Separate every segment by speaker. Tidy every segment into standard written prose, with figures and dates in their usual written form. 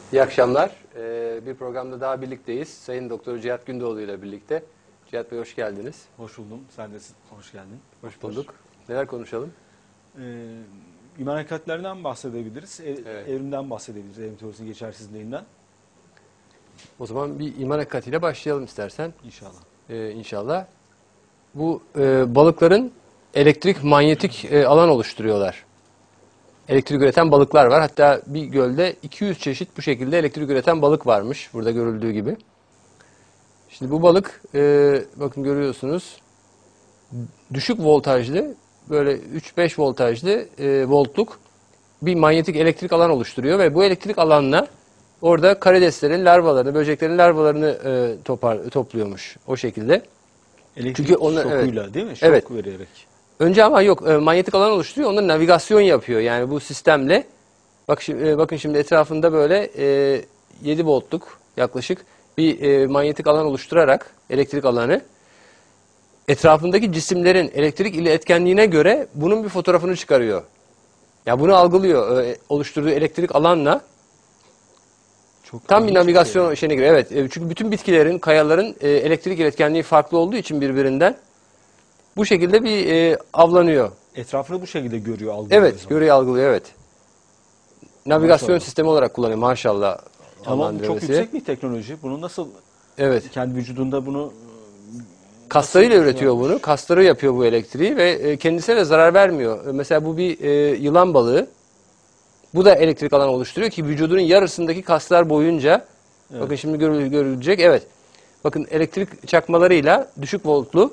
Speaker 1: İyi akşamlar. Bir programda daha birlikteyiz. Sayın Doktor Cihat Gündoğdu ile birlikte. Cihat Bey hoş geldiniz.
Speaker 2: Hoş buldum. Sen de hoş geldin.
Speaker 1: Hoş bulduk. Neler konuşalım?
Speaker 2: İman hakikatlerinden bahsedebiliriz.
Speaker 1: Evet.
Speaker 2: Evrimden bahsedebiliriz. Evrim teorisinin geçersizliğinden.
Speaker 1: O zaman bir iman hakikatiyle başlayalım istersen.
Speaker 2: İnşallah.
Speaker 1: İnşallah. Bu balıkların elektrik manyetik alan oluşturuyorlar. Elektrik üreten balıklar var. Hatta bir gölde 200 çeşit bu şekilde elektrik üreten balık varmış. Burada görüldüğü gibi. Şimdi bu balık bakın görüyorsunuz düşük voltajlı böyle 3-5 voltajlı voltluk bir manyetik elektrik alan oluşturuyor ve bu elektrik alanla orada karideslerin larvalarını, böceklerin larvalarını topluyormuş o şekilde.
Speaker 2: Elektrik
Speaker 1: Çünkü onlar,
Speaker 2: şokuyla
Speaker 1: evet,
Speaker 2: değil mi? Şok
Speaker 1: evet.
Speaker 2: vererek.
Speaker 1: Önce ama yok manyetik alan oluşturuyor. Onlar navigasyon yapıyor. Yani bu sistemle bakın şimdi etrafında böyle 7 voltluk yaklaşık bir manyetik alan oluşturarak elektrik alanı etrafındaki cisimlerin elektrik ile etkenliğine göre bunun bir fotoğrafını çıkarıyor. Ya bunu algılıyor. Oluşturduğu elektrik alanla
Speaker 2: Çok
Speaker 1: tam bir navigasyon
Speaker 2: şey.
Speaker 1: şeyine göre. Evet. Çünkü bütün bitkilerin, kayaların elektrik iletkenliği farklı olduğu için birbirinden bu şekilde bir avlanıyor.
Speaker 2: Etrafını bu şekilde görüyor, algılıyor.
Speaker 1: Evet, görüyor, algılıyor, evet. Navigasyon
Speaker 2: Maşallah.
Speaker 1: sistemi olarak kullanıyor maşallah.
Speaker 2: Ama bu çok yüksek bir teknoloji. Bunu nasıl kendi vücudunda bunu
Speaker 1: kaslarıyla üretiyor bunu. Kasları yapıyor bu elektriği ve kendisine de zarar vermiyor. Mesela bu bir yılan balığı. Bu da elektrik alanı oluşturuyor ki vücudunun yarısındaki kaslar boyunca bakın şimdi görülecek. Evet. Bakın elektrik çakmalarıyla düşük voltlu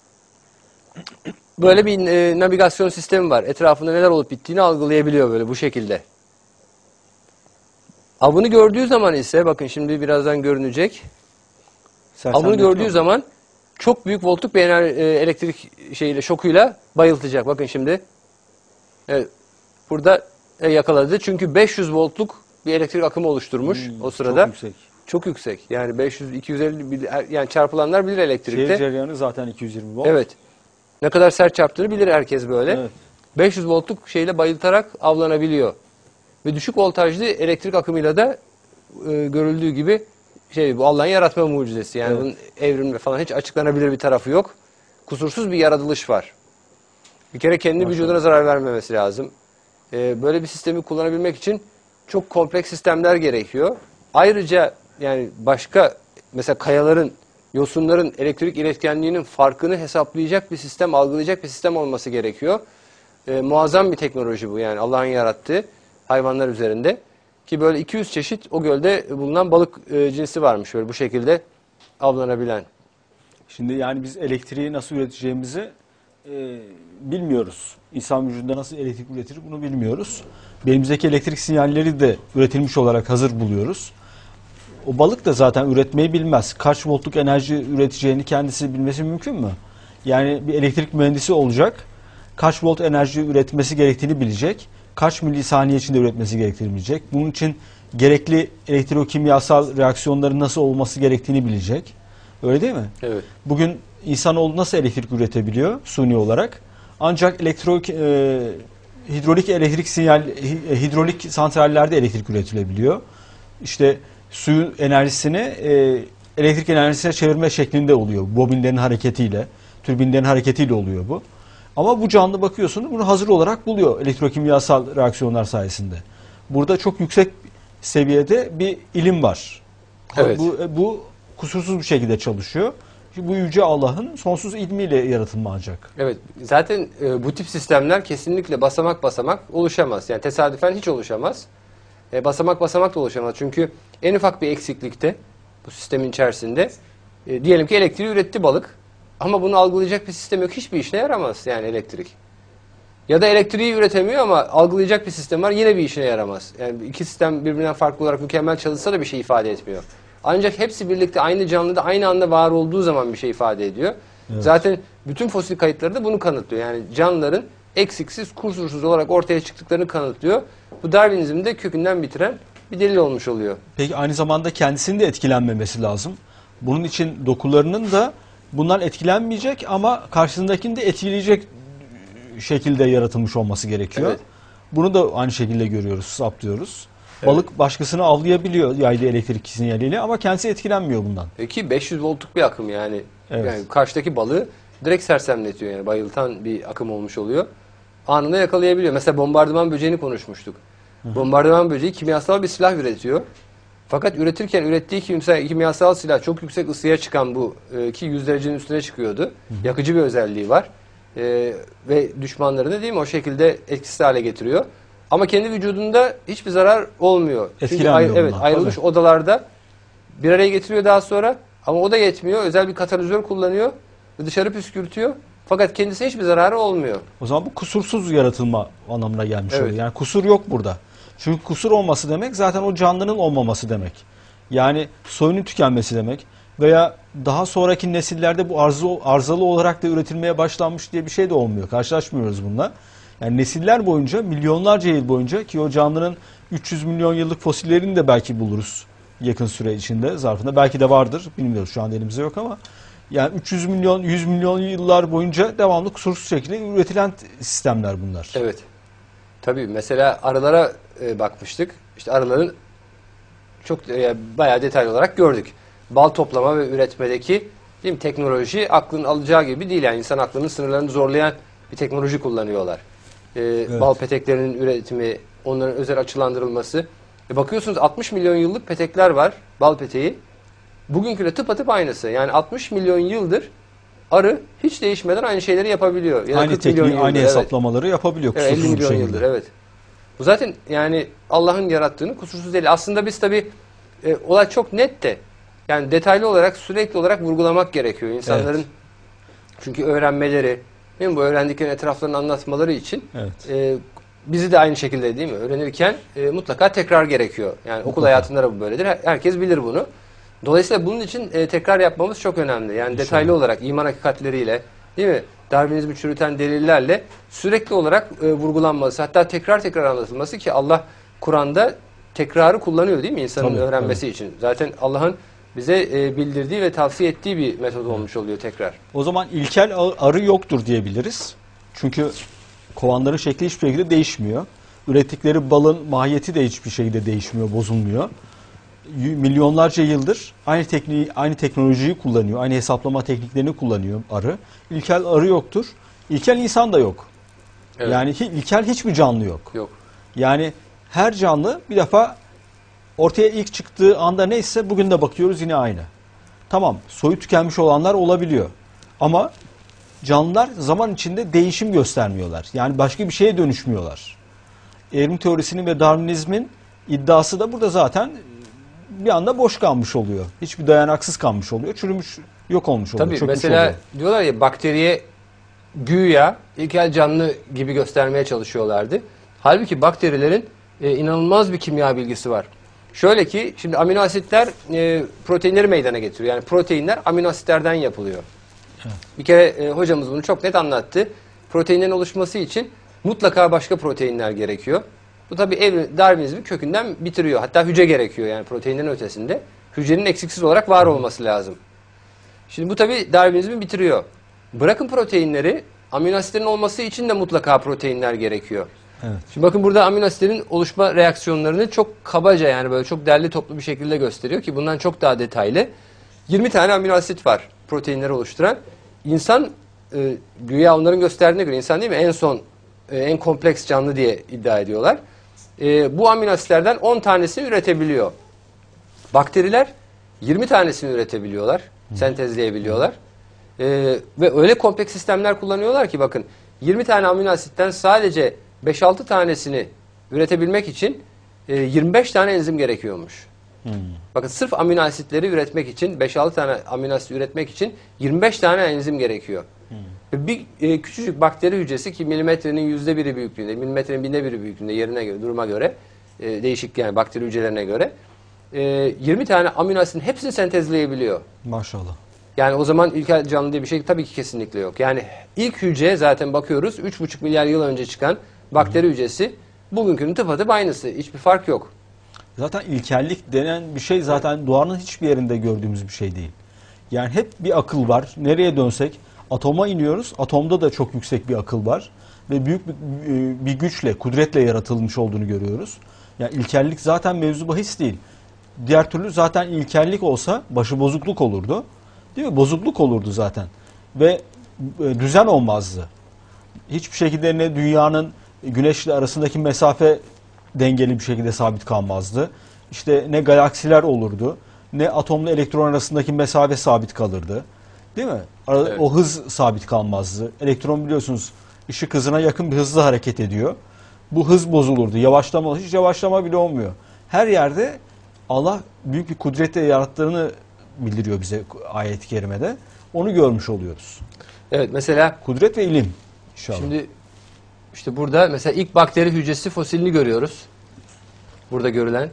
Speaker 1: böyle bir navigasyon sistemi var. Etrafında neler olup bittiğini algılayabiliyor böyle bu şekilde. Avını gördüğü zaman ise bakın şimdi birazdan görünecek. Avını gördüğü zaman çok büyük voltluk bir elektrik şokuyla bayıltacak. Bakın şimdi. Evet. Burada yakaladı. Çünkü 500 voltluk bir elektrik akımı oluşturmuş o sırada.
Speaker 2: Çok yüksek.
Speaker 1: Çok yüksek. Yani 500 250 yani çarpılanlar bilir elektrikte.
Speaker 2: Şehir cereyanı zaten 220 volt.
Speaker 1: Evet. Ne kadar sert çarptığını bilir herkes böyle.
Speaker 2: Evet.
Speaker 1: 500 voltluk şeyle bayıltarak avlanabiliyor. Ve düşük voltajlı elektrik akımıyla da görüldüğü gibi bu Allah'ın yaratma mucizesi. Yani bunun evrimle falan hiç açıklanabilir bir tarafı yok. Kusursuz bir yaratılış var. Bir kere kendi vücuduna zarar vermemesi lazım. Böyle bir sistemi kullanabilmek için çok kompleks sistemler gerekiyor. Ayrıca yani başka mesela kayaların, yosunların elektrik iletkenliğinin farkını hesaplayacak bir sistem, algılayacak bir sistem olması gerekiyor. Muazzam bir teknoloji bu yani Allah'ın yarattığı hayvanlar üzerinde. Ki böyle 200 çeşit o gölde bulunan balık cinsi varmış böyle bu şekilde avlanabilen.
Speaker 2: Şimdi yani biz elektriği nasıl üreteceğimizi bilmiyoruz. İnsan vücudunda nasıl elektrik üretir bunu bilmiyoruz. Beynimizdeki elektrik sinyalleri de üretilmiş olarak hazır buluyoruz. O balık da zaten üretmeyi bilmez. Kaç voltluk enerji üreteceğini kendisi bilmesi mümkün mü? Yani bir elektrik mühendisi olacak. Kaç volt enerji üretmesi gerektiğini bilecek. Kaç milisaniye içinde üretmesi gerektiğini bilecek. Bunun için gerekli elektrokimyasal reaksiyonların nasıl olması gerektiğini bilecek. Öyle değil mi?
Speaker 1: Evet.
Speaker 2: Bugün insanoğlu nasıl elektrik üretebiliyor suni olarak? Ancak hidrolik santrallerde elektrik üretilebiliyor. İşte suyun enerjisini elektrik enerjisine çevirme şeklinde oluyor. Bobinlerin hareketiyle, türbinlerin hareketiyle oluyor bu. Ama bu canlı bakıyorsunuz bunu hazır olarak buluyor elektrokimyasal reaksiyonlar sayesinde. Burada çok yüksek seviyede bir ilim var.
Speaker 1: Evet.
Speaker 2: Bu kusursuz bir şekilde çalışıyor. Bu yüce Allah'ın sonsuz ilmiyle yaratılma ancak.
Speaker 1: Evet. Zaten bu tip sistemler kesinlikle basamak basamak oluşamaz. Yani tesadüfen hiç oluşamaz. Basamak basamak da oluşamaz. Çünkü en ufak bir eksiklikte bu sistemin içerisinde diyelim ki elektriği üretti balık ama bunu algılayacak bir sistem yok. Hiçbir işine yaramaz yani elektrik. Ya da elektriği üretemiyor ama algılayacak bir sistem var yine bir işine yaramaz. Yani iki sistem birbirinden farklı olarak mükemmel çalışsa da bir şey ifade etmiyor. Ancak hepsi birlikte aynı canlıda aynı anda var olduğu zaman bir şey ifade ediyor. Evet. Zaten bütün fosil kayıtları da bunu kanıtlıyor. Yani canlıların eksiksiz, kusursuz olarak ortaya çıktıklarını kanıtlıyor. Bu Darwinizmi de kökünden bitiren bir delil olmuş oluyor.
Speaker 2: Peki aynı zamanda kendisinin de etkilenmemesi lazım. Bunun için dokularının da bundan etkilenmeyecek ama karşısındakini de etkileyecek şekilde yaratılmış olması gerekiyor.
Speaker 1: Evet.
Speaker 2: Bunu da aynı şekilde görüyoruz, saptıyoruz. Balık başkasını avlayabiliyor yaydığı elektrik sinyaliyle ama kendisi etkilenmiyor bundan.
Speaker 1: Peki 500 voltluk bir akım yani.
Speaker 2: Evet.
Speaker 1: Yani karşıdaki balığı direkt sersemletiyor yani bayıltan bir akım olmuş oluyor. Anında yakalayabiliyor. Mesela bombardıman böceğini konuşmuştuk. Bombardıman böceği kimyasal bir silah üretiyor. Fakat üretirken ürettiği kimyasal silah çok yüksek ısıya çıkan bu ki 100 derecenin üstüne çıkıyordu. Yakıcı bir özelliği var. Ve düşmanlarını değil mi o şekilde etkisiz hale getiriyor. Ama kendi vücudunda hiçbir zarar olmuyor. Çünkü
Speaker 2: Etkilenmiyor bundan,
Speaker 1: ayrılmış
Speaker 2: tabii.
Speaker 1: odalarda bir araya getiriyor daha sonra. Ama o da yetmiyor. Özel bir katalizör kullanıyor ve dışarı püskürtüyor. Fakat kendisine hiçbir zararı olmuyor.
Speaker 2: O zaman bu kusursuz yaratılma anlamına gelmiş
Speaker 1: Evet.
Speaker 2: oluyor. Yani kusur yok burada. Çünkü kusur olması demek zaten o canlının olmaması demek. Yani soyunun tükenmesi demek. Veya daha sonraki nesillerde bu arızalı olarak da üretilmeye başlanmış diye bir şey de olmuyor. Karşılaşmıyoruz bununla. Yani nesiller boyunca, milyonlarca yıl boyunca ki o canlının 300 milyon yıllık fosillerini de belki buluruz yakın süre içinde zarfında. Belki de vardır. Bilmiyoruz, şu an elimizde yok ama yani 300 milyon, 100 milyon yıllar boyunca devamlı kusursuz şekilde üretilen sistemler bunlar.
Speaker 1: Evet. Tabii mesela arılara bakmıştık. İşte arıların çok bayağı detaylı olarak gördük. Bal toplama ve üretmedeki değil mi, teknoloji aklın alacağı gibi değil. Yani insan aklının sınırlarını zorlayan bir teknoloji kullanıyorlar. Bal peteklerinin üretimi, onların özel açılandırılması. Bakıyorsunuz 60 milyon yıllık petekler var, bal peteği. Bugünküyle tıpatıp aynısı. Yani 60 milyon yıldır arı hiç değişmeden aynı şeyleri yapabiliyor. Ya da
Speaker 2: Aynı
Speaker 1: 40 milyon
Speaker 2: tekniği, aynı
Speaker 1: yıldır,
Speaker 2: hesaplamaları yapabiliyor
Speaker 1: evet.
Speaker 2: kusursuz
Speaker 1: 50
Speaker 2: bir
Speaker 1: milyon
Speaker 2: şekilde.
Speaker 1: yıldır, evet. Bu zaten yani Allah'ın yarattığını kusursuz değil. Aslında biz tabii olay çok net de yani detaylı olarak sürekli olarak vurgulamak gerekiyor insanların.
Speaker 2: Evet.
Speaker 1: Çünkü öğrenmeleri, değil mi, bu öğrendiklerini etraflarını anlatmaları için
Speaker 2: Evet.
Speaker 1: bizi de aynı şekilde değil mi öğrenirken mutlaka tekrar gerekiyor. Yani okul hayatında da bu böyledir. Herkes bilir bunu. Dolayısıyla bunun için tekrar yapmamız çok önemli. Yani detaylı olarak iman hakikatleriyle, değil mi, Darwinizmi çürüten delillerle sürekli olarak vurgulanması, hatta tekrar tekrar anlatılması ki Allah Kur'an'da tekrarı kullanıyor değil mi insanın
Speaker 2: Tabii,
Speaker 1: öğrenmesi için. Zaten Allah'ın bize bildirdiği ve tavsiye ettiği bir metod olmuş oluyor tekrar.
Speaker 2: O zaman ilkel arı yoktur diyebiliriz. Çünkü kovanların şekli hiçbir şekilde değişmiyor. Ürettikleri balın mahiyeti de hiçbir şekilde değişmiyor, bozulmuyor. Milyonlarca yıldır aynı tekniği, aynı teknolojiyi kullanıyor, aynı hesaplama tekniklerini kullanıyor arı. İlkel arı yoktur. İlkel insan da yok.
Speaker 1: Evet.
Speaker 2: Yani ilkel hiçbir canlı yok.
Speaker 1: Yok.
Speaker 2: Yani her canlı bir defa ortaya ilk çıktığı anda neyse bugün de bakıyoruz yine aynı. Tamam, soyu tükenmiş olanlar olabiliyor. Ama canlılar zaman içinde değişim göstermiyorlar. Yani başka bir şeye dönüşmüyorlar. Evrim teorisinin ve Darwinizmin iddiası da burada zaten bir anda boş kalmış oluyor. Hiçbir dayanaksız kalmış oluyor. Çürümüş, yok olmuş oluyor.
Speaker 1: Tabii
Speaker 2: çökmüş
Speaker 1: mesela
Speaker 2: oluyor.
Speaker 1: diyorlar ya bakteriye güya ilkel canlı gibi göstermeye çalışıyorlardı. Halbuki bakterilerin inanılmaz bir kimya bilgisi var. Şöyle ki şimdi amino asitler proteinleri meydana getiriyor. Yani proteinler amino asitlerden yapılıyor.
Speaker 2: Evet.
Speaker 1: Bir kere hocamız bunu çok net anlattı. Proteinlerin oluşması için mutlaka başka proteinler gerekiyor. Bu tabii Darwinizmi kökünden bitiriyor. Hatta hücre gerekiyor yani proteinlerin ötesinde. Hücrenin eksiksiz olarak var olması lazım. Şimdi bu tabii Darwinizmi bitiriyor. Bırakın proteinleri, amino asitlerin olması için de mutlaka proteinler gerekiyor.
Speaker 2: Evet.
Speaker 1: Şimdi bakın burada amino asitlerin oluşma reaksiyonlarını çok kabaca yani böyle çok derli toplu bir şekilde gösteriyor ki bundan çok daha detaylı. 20 tane amino asit var proteinleri oluşturan. İnsan güya onların gösterdiğine göre insan değil mi? En son en kompleks canlı diye iddia ediyorlar. Bu amino asitlerden 10 tanesini üretebiliyor. Bakteriler 20 tanesini üretebiliyorlar, sentezleyebiliyorlar. Ve öyle kompleks sistemler kullanıyorlar ki bakın 20 tane amino asitten sadece 5-6 tanesini üretebilmek için 25 tane enzim gerekiyormuş. Bakın sırf amino asitleri üretmek için 5-6 tane amino asit üretmek için 25 tane enzim gerekiyor. Bir küçücük bakteri hücresi ki milimetrenin %1'i büyüklüğünde, milimetrenin binde biri büyüklüğünde yerine göre, duruma göre değişik yani bakteri hücrelerine göre 20 tane amino asitin hepsini sentezleyebiliyor.
Speaker 2: Maşallah.
Speaker 1: Yani o zaman ilkel canlı diye bir şey tabii ki kesinlikle yok. Yani ilk hücre zaten bakıyoruz 3,5 milyar yıl önce çıkan bakteri hücresi bugünkünün tıpatıp aynısı. Hiçbir fark yok.
Speaker 2: Zaten ilkellik denen bir şey zaten doğanın hiçbir yerinde gördüğümüz bir şey değil. Yani hep bir akıl var. Nereye dönsek atoma iniyoruz. Atomda da çok yüksek bir akıl var. Ve büyük bir güçle, kudretle yaratılmış olduğunu görüyoruz. Yani ilkellik zaten mevzu bahis değil. Diğer türlü zaten ilkellik olsa başı bozukluk olurdu. Değil mi? Bozukluk olurdu zaten. Ve düzen olmazdı. Hiçbir şekilde ne dünyanın güneşle arasındaki mesafe dengeli bir şekilde sabit kalmazdı. İşte ne galaksiler olurdu, ne atomla elektron arasındaki mesafe sabit kalırdı. Değil mi?
Speaker 1: Evet.
Speaker 2: O hız sabit kalmazdı. Elektron biliyorsunuz ışık hızına yakın bir hızla hareket ediyor. Bu hız bozulurdu. Yavaşlama, hiç yavaşlama bile olmuyor. Her yerde Allah büyük bir kudretle yarattığını bildiriyor bize ayet-i kerimede. Onu görmüş oluyoruz.
Speaker 1: Evet, mesela
Speaker 2: Kudret ve ilim inşallah.
Speaker 1: şimdi işte burada mesela ilk bakteri hücresi fosilini görüyoruz. Burada görülen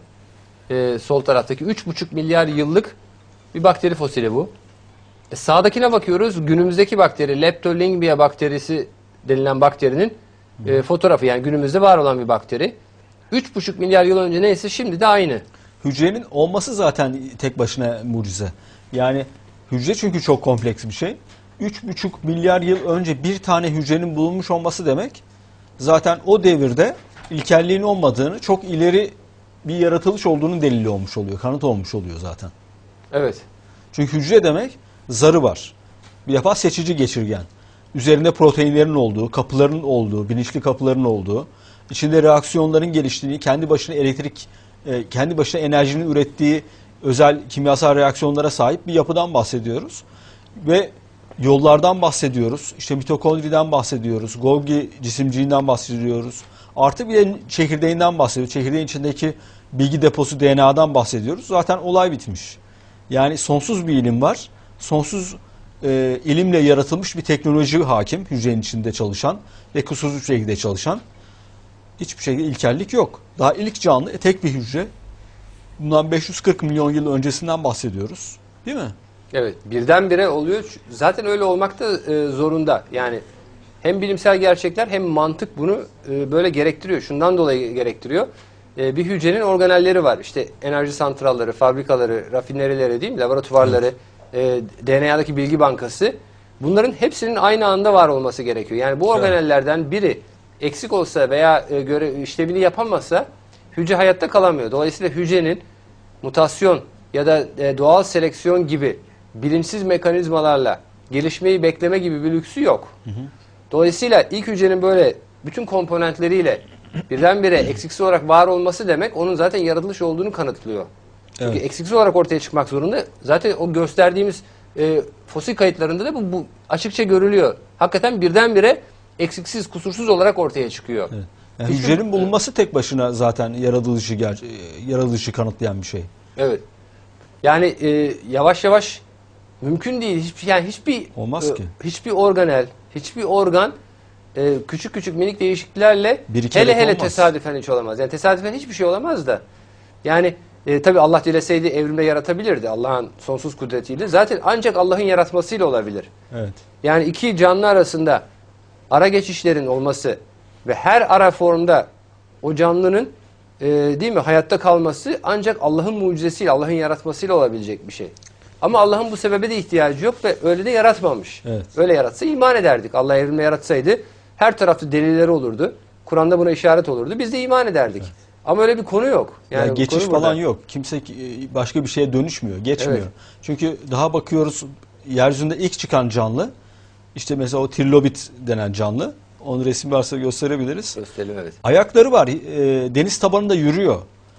Speaker 1: sol taraftaki 3,5 milyar yıllık bir bakteri fosili bu. Sağdakine bakıyoruz. Günümüzdeki bakteri Leptolingbia bakterisi denilen bakterinin fotoğrafı, yani günümüzde var olan bir bakteri. 3,5 milyar yıl önce neyse şimdi de aynı.
Speaker 2: Hücrenin olması zaten tek başına mucize. Yani hücre çünkü çok kompleks bir şey. 3,5 milyar yıl önce bir tane hücrenin bulunmuş olması demek, zaten o devirde ilkelliğin olmadığını, çok ileri bir yaratılış olduğunun delili olmuş oluyor. Kanıt olmuş oluyor zaten.
Speaker 1: Evet.
Speaker 2: Çünkü hücre demek zarı var. Bir defa seçici geçirgen. Üzerinde proteinlerin olduğu, kapıların olduğu, bilinçli kapıların olduğu, içinde reaksiyonların geliştiğini, kendi başına kendi başına enerjinin ürettiği özel kimyasal reaksiyonlara sahip bir yapıdan bahsediyoruz. Ve yollardan bahsediyoruz. İşte mitokondriden bahsediyoruz. Golgi cisimciğinden bahsediyoruz. Artı bir de çekirdeğinden bahsediyoruz. Çekirdeğin içindeki bilgi deposu DNA'dan bahsediyoruz. Zaten olay bitmiş. Yani sonsuz bir ilim var. Sonsuz ilimle yaratılmış bir teknoloji hakim. Hücrenin içinde çalışan ve kusursuz bir şekilde çalışan. Hiçbir şekilde ilkellik yok. Daha ilk canlı tek bir hücre. Bundan 540 milyon yıl öncesinden bahsediyoruz. Değil mi?
Speaker 1: Evet. Birdenbire oluyor. Zaten öyle olmak da zorunda. Yani hem bilimsel gerçekler hem mantık bunu böyle gerektiriyor. Şundan dolayı gerektiriyor. Bir hücrenin organelleri var. İşte enerji santralları, fabrikaları, rafinerileri, değil mi? Laboratuvarları, DNA'daki bilgi bankası. Bunların hepsinin aynı anda var olması gerekiyor. Yani bu organellerden biri eksik olsa veya işlevini yapamazsa hücre hayatta kalamıyor. Dolayısıyla hücrenin mutasyon ya da doğal seleksiyon gibi bilinçsiz mekanizmalarla gelişmeyi bekleme gibi bir lüksü yok. Dolayısıyla ilk hücrenin böyle bütün komponentleriyle birdenbire eksiksiz olarak var olması demek onun zaten yaratılış olduğunu kanıtlıyor. Çünkü eksiksiz olarak ortaya çıkmak zorunda. Zaten o gösterdiğimiz fosil kayıtlarında da bu açıkça görülüyor. Hakikaten birdenbire eksiksiz, kusursuz olarak ortaya çıkıyor.
Speaker 2: Evet. Yani hücrenin bulunması tek başına zaten yaratılışı kanıtlayan bir şey.
Speaker 1: Evet. Yani yavaş yavaş mümkün değil. Hiçbir
Speaker 2: Olmaz ki.
Speaker 1: Hiçbir organel, hiçbir organ küçük küçük minik değişikliklerle
Speaker 2: Birikerek
Speaker 1: hele
Speaker 2: olmaz.
Speaker 1: tesadüfen hiç olamaz. Yani tesadüfen hiçbir şey olamaz da. Yani tabii Allah dileseydi evrimde yaratabilirdi. Allah'ın sonsuz kudretiyle. Zaten ancak Allah'ın yaratmasıyla olabilir.
Speaker 2: Evet.
Speaker 1: Yani iki canlı arasında ara geçişlerin olması ve her ara formda o canlının değil mi hayatta kalması ancak Allah'ın mucizesiyle, Allah'ın yaratmasıyla olabilecek bir şey. Ama Allah'ın bu sebebe de ihtiyacı yok ve öyle de yaratmamış.
Speaker 2: Evet.
Speaker 1: Öyle yaratsa iman ederdik. Allah evrimde yaratsaydı her tarafta delilleri olurdu. Kur'an'da buna işaret olurdu. Biz de iman ederdik. Evet. Ama öyle bir konu yok. Yani
Speaker 2: ya geçiş
Speaker 1: konu
Speaker 2: falan
Speaker 1: burada.
Speaker 2: yok. Kimse başka bir şeye dönüşmüyor, geçmiyor.
Speaker 1: Evet.
Speaker 2: Çünkü daha bakıyoruz, yeryüzünde ilk çıkan canlı, işte mesela o trilobit denen canlı. Onun resim varsa gösterebiliriz.
Speaker 1: Gösterelim, evet.
Speaker 2: Ayakları var. Deniz tabanında yürüyor.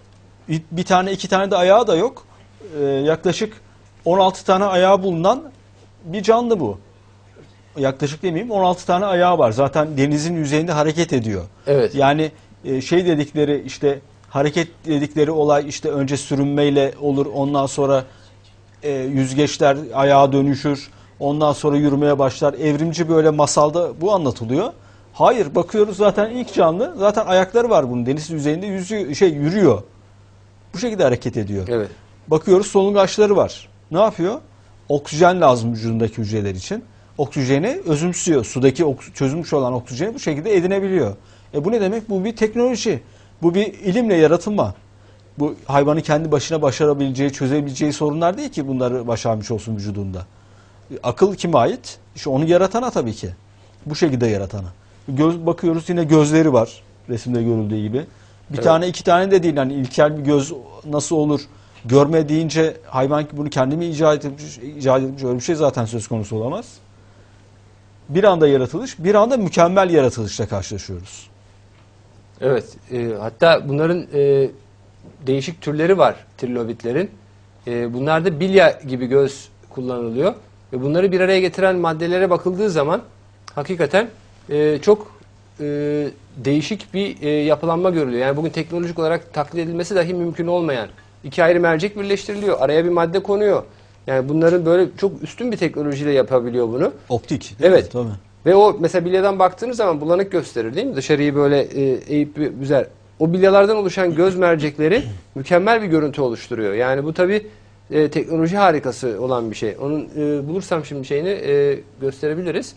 Speaker 2: Bir tane, iki tane de ayağı da yok. Yaklaşık 16 tane ayağı bulunan bir canlı bu. Yaklaşık demeyeyim, 16 tane ayağı var. Zaten denizin yüzeyinde hareket ediyor.
Speaker 1: Evet.
Speaker 2: Yani şey dedikleri, işte hareket dedikleri olay işte önce sürünmeyle olur. Ondan sonra yüzgeçler ayağa dönüşür. Ondan sonra yürümeye başlar. Evrimci böyle masalda bu anlatılıyor. Hayır, bakıyoruz zaten ilk canlı. Zaten ayakları var bunun. Deniz yüzeyinde yürüyor. Bu şekilde hareket ediyor.
Speaker 1: Evet.
Speaker 2: Bakıyoruz solungaçları var. Ne yapıyor? Oksijen lazım vücudundaki hücreler için. Oksijeni özümsüyor. Sudaki çözülmüş olan oksijeni bu şekilde edinebiliyor. Bu ne demek? Bu bir teknoloji. Bu bir ilimle yaratılma. Bu hayvanın kendi başına başarabileceği, çözebileceği sorunlar değil ki bunları başarmış olsun vücudunda. Akıl kime ait? İşte onu yaratana tabii ki. Bu şekilde yaratana. Bakıyoruz yine gözleri var. Resimde görüldüğü gibi. Bir tane iki tane de değil. Yani ilkel bir göz nasıl olur? Görme deyince hayvan bunu kendi mi icat etmiş öyle bir şey zaten söz konusu olamaz. Bir anda yaratılış, bir anda mükemmel yaratılışla karşılaşıyoruz.
Speaker 1: Evet. Hatta bunların değişik türleri var trilobitlerin. Bunlarda bilya gibi göz kullanılıyor. Ve bunları bir araya getiren maddelere bakıldığı zaman hakikaten çok değişik bir yapılanma görülüyor. Yani bugün teknolojik olarak taklit edilmesi dahi mümkün olmayan iki ayrı mercek birleştiriliyor. Araya bir madde konuyor. Yani bunların böyle çok üstün bir teknolojiyle yapabiliyor bunu.
Speaker 2: Optik.
Speaker 1: Evet.
Speaker 2: Tabii.
Speaker 1: Ve o mesela bilyadan baktığınız zaman bulanık gösterir değil mi? Dışarıyı böyle eğip büzer. O bilyalardan oluşan göz mercekleri mükemmel bir görüntü oluşturuyor. Yani bu tabii teknoloji harikası olan bir şey. Onun bulursam şimdi şeyini gösterebiliriz.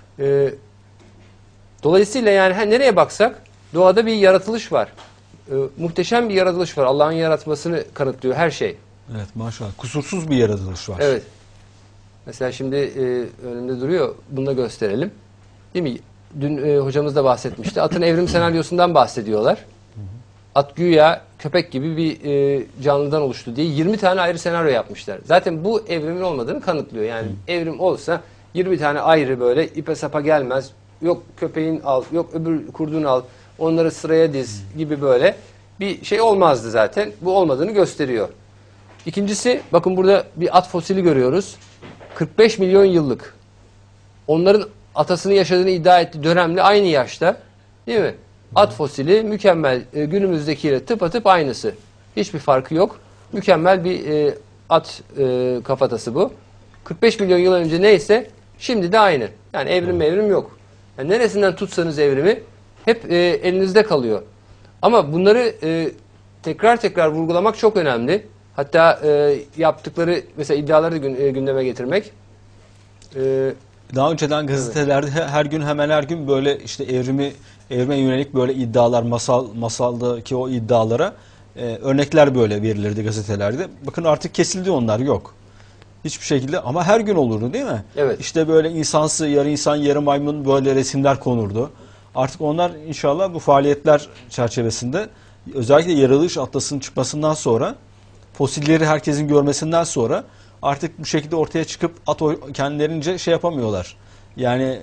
Speaker 1: Dolayısıyla yani nereye baksak doğada bir yaratılış var. Muhteşem bir yaratılış var. Allah'ın yaratmasını kanıtlıyor her şey.
Speaker 2: Evet maşallah. Kusursuz bir yaratılış var.
Speaker 1: Evet. Mesela şimdi önümde duruyor. Bunu da gösterelim. Değil mi? Dün hocamız da bahsetmişti. Atın evrim senaryosundan bahsediyorlar. At güya köpek gibi bir canlıdan oluştu diye 20 tane ayrı senaryo yapmışlar. Zaten bu evrimin olmadığını kanıtlıyor. Yani evrim olsa 20 tane ayrı böyle ipe sapa gelmez. Yok köpeğin al, yok öbür kurdunu al. Onları sıraya diz gibi böyle bir şey olmazdı zaten. Bu olmadığını gösteriyor. İkincisi bakın burada bir at fosili görüyoruz. 45 milyon yıllık. Onların atasını yaşadığını iddia ettiği dönemle aynı yaşta. Değil mi? At fosili mükemmel. Günümüzdekiyle tıpatıp aynısı. Hiçbir farkı yok. Mükemmel bir at kafatası bu. 45 milyon yıl önce neyse şimdi de aynı. Yani evrim yok. Yani neresinden tutsanız evrimi hep elinizde kalıyor. Ama bunları tekrar tekrar vurgulamak çok önemli. Hatta yaptıkları mesela iddiaları da gündeme getirmek.
Speaker 2: Daha önceden gazetelerde her gün hemen her gün böyle işte evrime yönelik böyle iddialar, masaldaki o iddialara örnekler böyle verilirdi gazetelerde. Bakın artık kesildi onlar, yok. Hiçbir şekilde ama her gün olurdu değil mi?
Speaker 1: Evet.
Speaker 2: İşte böyle insansı, yarı insan, yarı maymun böyle resimler konurdu. Artık onlar inşallah bu faaliyetler çerçevesinde özellikle yaratılış atlasının çıkmasından sonra fosilleri herkesin görmesinden sonra artık bu şekilde ortaya çıkıp kendilerince şey yapamıyorlar. Yani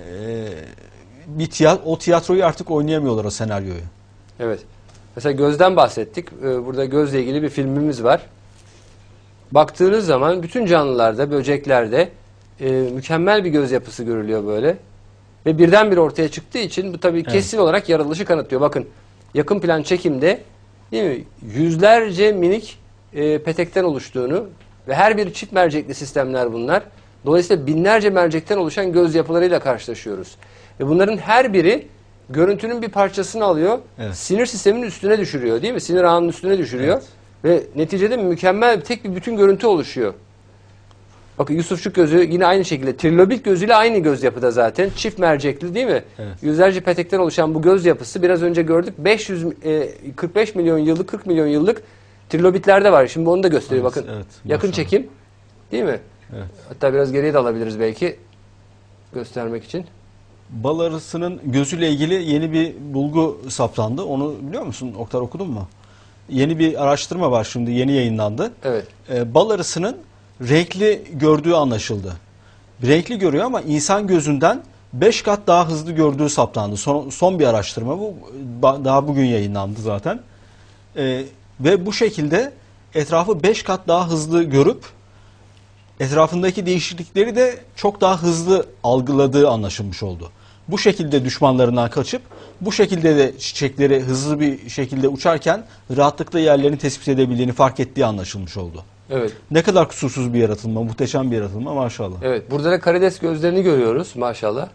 Speaker 2: o tiyatroyu artık oynayamıyorlar, o senaryoyu.
Speaker 1: Evet. Mesela gözden bahsettik. Burada gözle ilgili bir filmimiz var. Baktığınız zaman bütün canlılarda, böceklerde mükemmel bir göz yapısı görülüyor böyle. Ve birdenbire ortaya çıktığı için bu tabii kesin olarak yaratılışı kanıtlıyor. Bakın yakın plan çekimde değil mi? Yüzlerce minik petekten oluştuğunu ve her biri çift mercekli sistemler bunlar. Dolayısıyla binlerce mercekten oluşan göz yapılarıyla karşılaşıyoruz. Ve bunların her biri görüntünün bir parçasını alıyor.
Speaker 2: Evet.
Speaker 1: Sinir sisteminin üstüne düşürüyor değil mi? Sinir ağının üstüne düşürüyor. Evet. Ve neticede mükemmel tek bir bütün görüntü oluşuyor. Bakın Yusufçuk gözü yine aynı şekilde trilobit gözüyle aynı göz yapıda zaten. Çift mercekli değil mi?
Speaker 2: Evet.
Speaker 1: Yüzlerce petekten oluşan bu göz yapısı biraz önce gördük. 45 milyon yıllık, 40 milyon yıllık trilobitlerde var. Şimdi onu da gösteriyor.
Speaker 2: Evet,
Speaker 1: bakın.
Speaker 2: evet,
Speaker 1: yakın
Speaker 2: maşallah.
Speaker 1: çekim. Değil mi?
Speaker 2: Evet.
Speaker 1: Hatta biraz geriye de alabiliriz belki. Göstermek için.
Speaker 2: Bal arısının gözüyle ilgili yeni bir bulgu saptandı. Onu biliyor musun? Oktar, okudun mu? Yeni bir araştırma var şimdi, yeni yayınlandı.
Speaker 1: Evet.
Speaker 2: Bal arısının renkli gördüğü anlaşıldı. Renkli görüyor ama insan gözünden 5 kat daha hızlı gördüğü saptandı. Son bir araştırma bu. Daha bugün yayınlandı zaten. Ve bu şekilde etrafı 5 kat daha hızlı görüp etrafındaki değişiklikleri de çok daha hızlı algıladığı anlaşılmış oldu. Bu şekilde düşmanlarından kaçıp bu şekilde de çiçekleri hızlı bir şekilde uçarken rahatlıkla yerlerini tespit edebildiğini fark ettiği anlaşılmış oldu.
Speaker 1: Evet.
Speaker 2: Ne kadar kusursuz bir yaratılma, muhteşem bir yaratılma maşallah.
Speaker 1: Evet. Burada da karides gözlerini görüyoruz maşallah.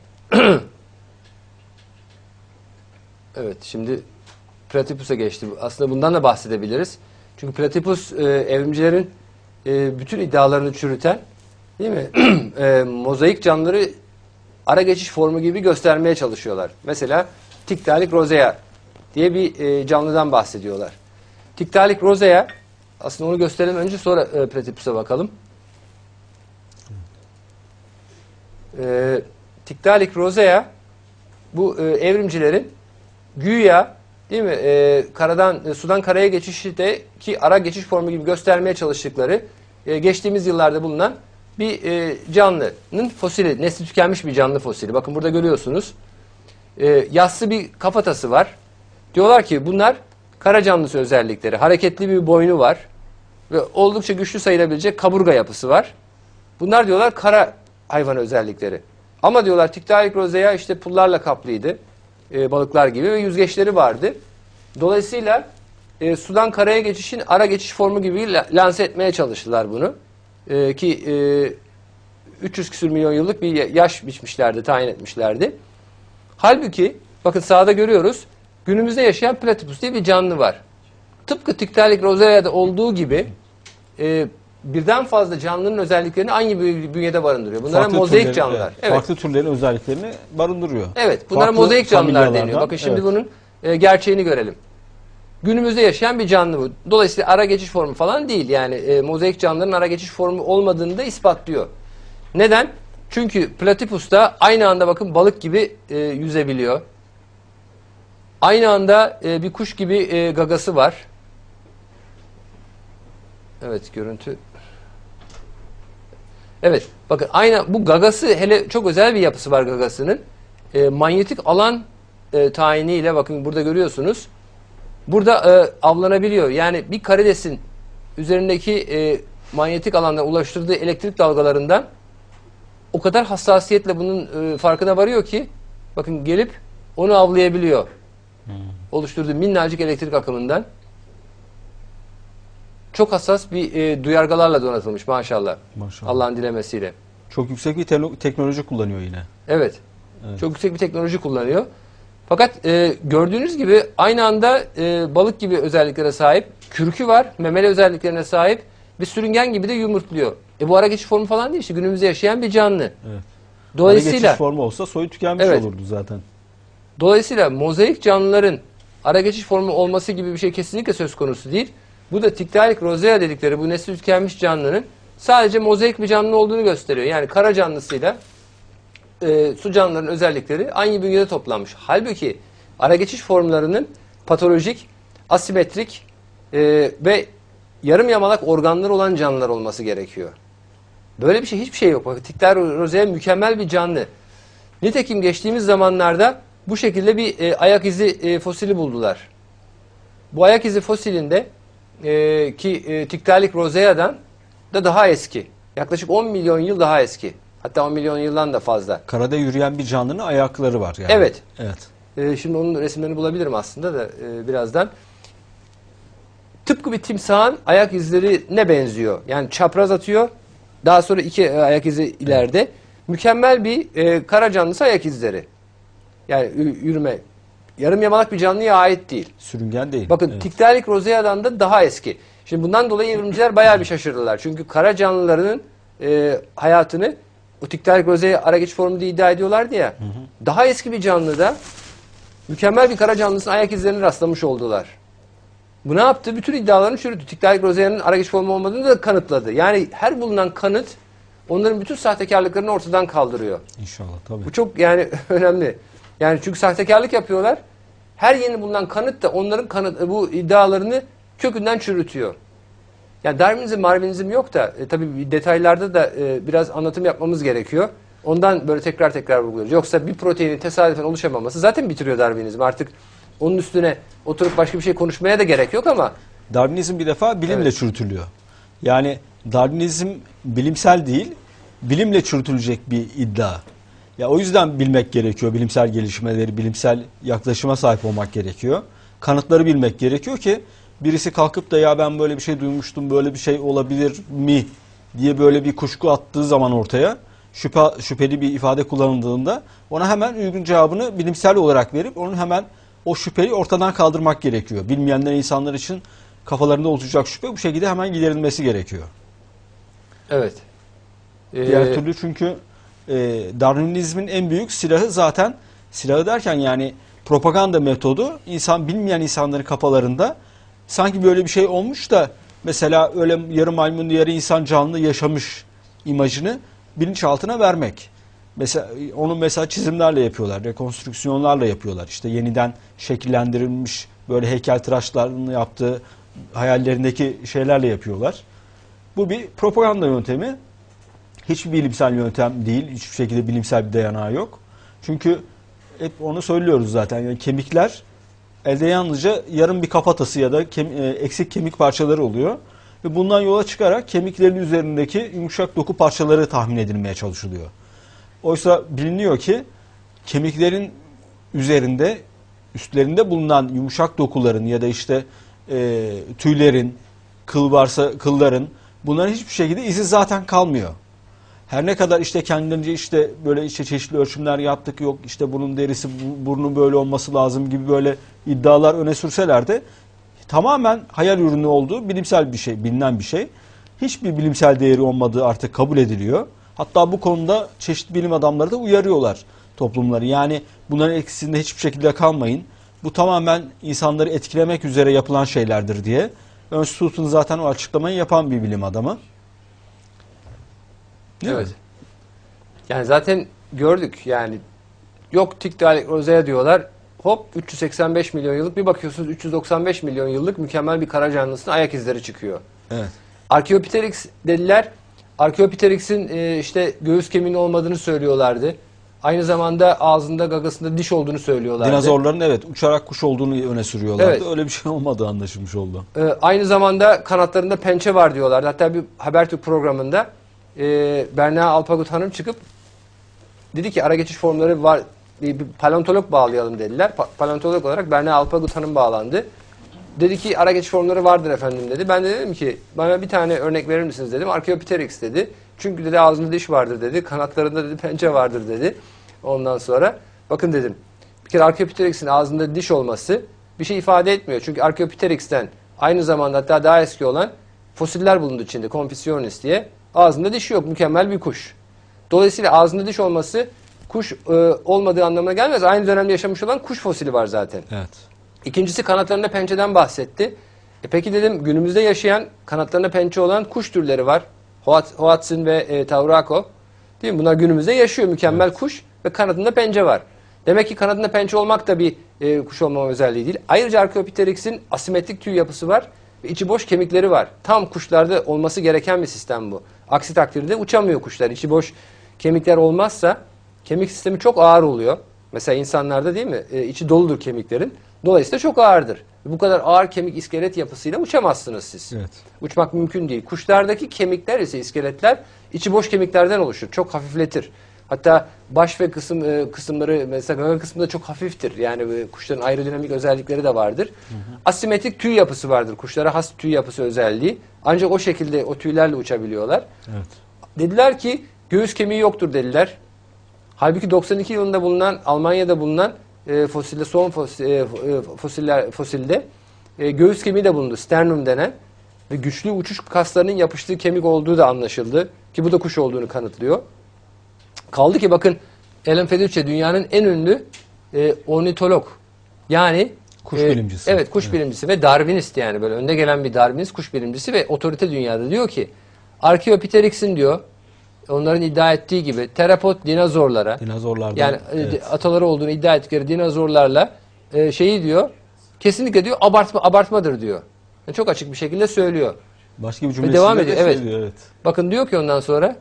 Speaker 1: Evet. Şimdi Platypus'a geçti. Aslında bundan da bahsedebiliriz. Çünkü Platypus evrimcilerin bütün iddialarını çürüten, değil mi? Mozaik canlıları ara geçiş formu gibi göstermeye çalışıyorlar. Mesela Tiktaalik rosea diye bir canlıdan bahsediyorlar. Tiktaalik rosea, aslında onu gösterelim önce, sonra Platypus'a bakalım. Tiktaalik rosea bu evrimcilerin güya değil mi? Karadan sudan karaya geçişi de ki ara geçiş formu gibi göstermeye çalıştıkları geçtiğimiz yıllarda bulunan bir canlının fosili, nesli tükenmiş bir canlı fosili. Bakın burada görüyorsunuz. Yassı bir kafatası var. Diyorlar ki bunlar kara canlısı özellikleri. Hareketli bir boynu var ve oldukça güçlü sayılabilecek kaburga yapısı var. Bunlar diyorlar kara hayvan özellikleri. Ama diyorlar Tiktaalik rozea işte pullarla kaplıydı. Balıklar gibi ve yüzgeçleri vardı. Dolayısıyla sudan karaya geçişin ara geçiş formu gibi lanse etmeye çalıştılar bunu. Ki 300 küsur milyon yıllık bir yaş biçmişlerdi, tayin etmişlerdi. Halbuki bakın sağda görüyoruz günümüzde yaşayan platypus diye bir canlı var. Tıpkı Tiktaalik rozea'da olduğu gibi birden fazla canlının özelliklerini aynı bir bünyede barındırıyor. Bunlara
Speaker 2: Farklı
Speaker 1: mozaik
Speaker 2: türleri,
Speaker 1: canlılar. Evet.
Speaker 2: Farklı türlerin özelliklerini barındırıyor.
Speaker 1: Evet, bunlara
Speaker 2: Farklı
Speaker 1: mozaik canlılar
Speaker 2: familyalardan,
Speaker 1: deniyor. Bakın şimdi
Speaker 2: evet.
Speaker 1: bunun gerçeğini görelim. Günümüzde yaşayan bir canlı bu. Dolayısıyla ara geçiş formu falan değil. Yani mozaik canlıların ara geçiş formu olmadığını da ispatlıyor. Neden? Çünkü platypus da aynı anda bakın balık gibi yüzebiliyor. Aynı anda bir kuş gibi gagası var. Evet, görüntü. Evet, bakın aynı bu gagası, hele çok özel bir yapısı var gagasının. Manyetik alan tayiniyle bakın burada görüyorsunuz. Burada avlanabiliyor. Yani bir karidesin üzerindeki manyetik alandan ulaştırdığı elektrik dalgalarından o kadar hassasiyetle bunun farkına varıyor ki bakın gelip onu avlayabiliyor. Oluşturduğu minnacık elektrik akımından. Çok hassas bir duyargalarla donatılmış maşallah.
Speaker 2: Maşallah.
Speaker 1: Allah'ın dilemesiyle.
Speaker 2: Çok yüksek bir teknoloji kullanıyor yine.
Speaker 1: Evet.
Speaker 2: Evet.
Speaker 1: Çok yüksek bir teknoloji kullanıyor. Fakat gördüğünüz gibi aynı anda balık gibi özelliklere sahip, kürkü var, memeli özelliklerine sahip, bir sürüngen gibi de yumurtluyor. Bu ara geçiş formu falan değil, işte günümüzde yaşayan bir canlı.
Speaker 2: Evet.
Speaker 1: Dolayısıyla
Speaker 2: Ara geçiş formu olsa soyu tükenmiş
Speaker 1: Evet.
Speaker 2: olurdu zaten.
Speaker 1: Dolayısıyla mozaik canlıların ara geçiş formu olması gibi bir şey kesinlikle söz konusu değil. Bu da Tiktaalik rozea dedikleri bu nesli tükenmiş canlının sadece mozaik bir canlı olduğunu gösteriyor. Yani kara canlısıyla su canlılarının özellikleri aynı bünyede toplanmış. Halbuki ara geçiş formlarının patolojik, asimetrik ve yarım yamalak organları olan canlılar olması gerekiyor. Böyle bir şey, hiçbir şey yok. Bakın Tiktaalik rozea mükemmel bir canlı. Nitekim geçtiğimiz zamanlarda bu şekilde bir ayak izi fosili buldular. Bu ayak izi fosilinde ki Tiktaalik rozea'dan da daha eski. Yaklaşık 10 milyon yıl daha eski. Hatta 10 milyon yıldan da fazla.
Speaker 2: Karada yürüyen bir canlının ayakları var yani.
Speaker 1: Evet.
Speaker 2: Evet.
Speaker 1: Şimdi onun resimlerini bulabilirim aslında da birazdan. Tıpkı bir timsahın ayak izlerine benziyor. Yani çapraz atıyor. Daha sonra iki ayak izi ileride. Mükemmel bir kara canlısı ayak izleri. Yani yürüme. Yarım yamalak bir canlıya ait değil.
Speaker 2: Sürüngen değil.
Speaker 1: Bakın
Speaker 2: Evet.
Speaker 1: Tiktaalik rozea'dan da daha eski. Şimdi bundan dolayı evrimciler bayağı bir şaşırdılar. Çünkü kara canlıların hayatını o Tiktaalik rozea ara geçiş formu diye iddia ediyorlardı ya. Daha eski bir canlıda mükemmel bir kara canlısının ayak izlerini rastlamış oldular. Bu ne yaptı? Bütün iddialarını çürüttü. Tiktaalik rozea'nın ara geçiş formu olmadığını da kanıtladı. Yani her bulunan kanıt onların bütün sahtekarlıklarını ortadan kaldırıyor.
Speaker 2: İnşallah tabii.
Speaker 1: Bu çok yani önemli. Yani çünkü sahtekarlık yapıyorlar. Her yeni bulunan kanıt da onların bu iddialarını kökünden çürütüyor. Yani Darwinizm yok da tabii detaylarda da biraz anlatım yapmamız gerekiyor. Ondan böyle tekrar vurguluyoruz. Yoksa bir proteinin tesadüfen oluşamaması zaten bitiriyor Darwinizm. Artık onun üstüne oturup başka bir şey konuşmaya da gerek yok ama
Speaker 2: Darwinizm bir defa bilimle
Speaker 1: Evet.
Speaker 2: çürütülüyor. Yani Darwinizm bilimsel değil, bilimle çürütülecek bir iddia. Ya o yüzden bilmek gerekiyor. Bilimsel gelişmeleri, bilimsel yaklaşıma sahip olmak gerekiyor. Kanıtları bilmek gerekiyor ki birisi kalkıp da ya ben böyle bir şey duymuştum, böyle bir şey olabilir mi diye böyle bir kuşku attığı zaman ortaya şüpheli bir ifade kullanıldığında ona hemen uygun cevabını bilimsel olarak verip onun hemen o şüpheyi ortadan kaldırmak gerekiyor. Bilmeyenler insanlar için kafalarında oluşacak şüphe bu şekilde hemen giderilmesi gerekiyor.
Speaker 1: evet.
Speaker 2: Diğer türlü çünkü Darwinizmin en büyük silahı zaten silahı derken yani propaganda metodu bilmeyen insanların kafalarında sanki böyle bir şey olmuş da mesela öyle yarı maymun yarı insan canlı yaşamış imajını bilinçaltına vermek. Onu mesela çizimlerle yapıyorlar, rekonstrüksiyonlarla yapıyorlar. İşte yeniden şekillendirilmiş böyle heykeltıraşların yaptığı hayallerindeki şeylerle yapıyorlar. Bu bir propaganda yöntemi. Hiçbir bilimsel yöntem değil. Hiçbir şekilde bilimsel bir dayanağı yok. Çünkü hep onu söylüyoruz zaten. Yani kemikler elde yalnızca yarım bir kafatası ya da eksik kemik parçaları oluyor. Ve bundan yola çıkarak kemiklerin üzerindeki yumuşak doku parçaları tahmin edilmeye çalışılıyor. Oysa biliniyor ki kemiklerin üzerinde, üstlerinde bulunan yumuşak dokuların ya da işte tüylerin, kıl varsa kılların, bunların hiçbir şekilde izi zaten kalmıyor. Her ne kadar işte kendilerince işte böyle işte çeşitli ölçümler yaptık, yok işte bunun derisi, burnu böyle olması lazım gibi böyle iddialar öne sürseler de tamamen hayal ürünü olduğu bilimsel bir şey, bilinen bir şey. Hiçbir bilimsel değeri olmadığı artık kabul ediliyor. Hatta bu konuda çeşitli bilim adamları da uyarıyorlar toplumları. Yani bunların etkisinde hiçbir şekilde kalmayın. Bu tamamen insanları etkilemek üzere yapılan şeylerdir diye. Ernst Stut'un zaten o açıklamayı yapan bir bilim adamı. Değil
Speaker 1: evet.
Speaker 2: mi?
Speaker 1: Yani zaten gördük yani, yok Tiktaalik Rozea diyorlar. Hop 385 milyon yıllık, bir bakıyorsunuz 395 milyon yıllık mükemmel bir kara canlısının ayak izleri çıkıyor.
Speaker 2: Evet.
Speaker 1: Archaeopteryx dediler. Archaeopteryx'in işte göğüs kemiğinin olmadığını söylüyorlardı. Aynı zamanda ağzında, gagasında diş olduğunu söylüyorlardı.
Speaker 2: Dinozorların evet uçarak kuş olduğunu öne sürüyorlardı.
Speaker 1: Evet.
Speaker 2: Öyle bir şey olmadığı anlaşılmış oldu.
Speaker 1: Aynı zamanda kanatlarında pençe var diyorlardı. Hatta bir Habertürk programında Berna Alpagut Hanım çıkıp dedi ki ara geçiş formları var, bir paleontolog bağlayalım dediler. Paleontolog olarak Berna Alpagut Hanım bağlandı. Dedi ki ara geçiş formları vardır efendim dedi. Ben de dedim ki bana bir tane örnek verir misiniz dedim. Archaeopteryx dedi. Çünkü dedi ağzında diş vardır dedi. Kanatlarında dedi pençe vardır dedi. Ondan sonra bakın dedim. Bir kere Archaeopteryx'in ağzında diş olması bir şey ifade etmiyor. Çünkü Archaeopteryx'ten aynı zamanda hatta daha eski olan fosiller bulundu içinde. Compsognathus diye. Ağzında dişi yok. Mükemmel bir kuş. Dolayısıyla ağzında diş olması kuş olmadığı anlamına gelmez. Aynı dönemde yaşamış olan kuş fosili var zaten.
Speaker 2: Evet.
Speaker 1: İkincisi kanatlarında pençeden bahsetti. Peki dedim günümüzde yaşayan kanatlarında pençe olan kuş türleri var. Hoatzin ve Tauraco. Değil mi? Bunlar günümüzde yaşıyor. Mükemmel evet. Kuş ve kanadında pençe var. Demek ki kanadında pençe olmak da bir kuş olmama özelliği değil. Ayrıca Archaeopteryx'in asimetrik tüy yapısı var ve içi boş kemikleri var. Tam kuşlarda olması gereken bir sistem bu. Aksi takdirde uçamıyor kuşlar. İçi boş kemikler olmazsa kemik sistemi çok ağır oluyor. Mesela insanlarda değil mi? İçi doludur kemiklerin. Dolayısıyla çok ağırdır. Bu kadar ağır kemik iskelet yapısıyla uçamazsınız siz. Evet. Uçmak mümkün değil. Kuşlardaki kemikler ise iskeletler içi boş kemiklerden oluşur. Çok hafifletir. Hatta baş ve kısımları mesela gaga kısmında çok hafiftir. Yani kuşların aerodinamik özellikleri de vardır. Hı hı. Asimetrik tüy yapısı vardır. Kuşlara has tüy yapısı özelliği. Ancak o şekilde o tüylerle uçabiliyorlar. Evet. Dediler ki göğüs kemiği yoktur dediler. Halbuki 92 yılında bulunan Almanya'da bulunan fosilde son fosilde göğüs kemiği de bulundu. Sternum denen ve güçlü uçuş kaslarının yapıştığı kemik olduğu da anlaşıldı. Ki bu da kuş olduğunu kanıtlıyor. Kaldı ki bakın Alan Federici dünyanın en ünlü ornitolog. Yani
Speaker 2: kuş bilimcisi.
Speaker 1: Evet, kuş bilimcisi ve Darwinist, yani böyle önde gelen bir Darwinist kuş bilimcisi ve otorite dünyada. Diyor ki Archaeopteryx'in diyor, onların iddia ettiği gibi terapod dinozorlardan yani evet. Ataları olduğunu iddia ettikleri dinozorlarla şeyi diyor, kesinlikle diyor abartmadır diyor. Yani çok açık bir şekilde söylüyor.
Speaker 2: Başka bir cümlesinde
Speaker 1: devam ediyor. Evet.
Speaker 2: Diyor, evet.
Speaker 1: Bakın diyor ki ondan sonra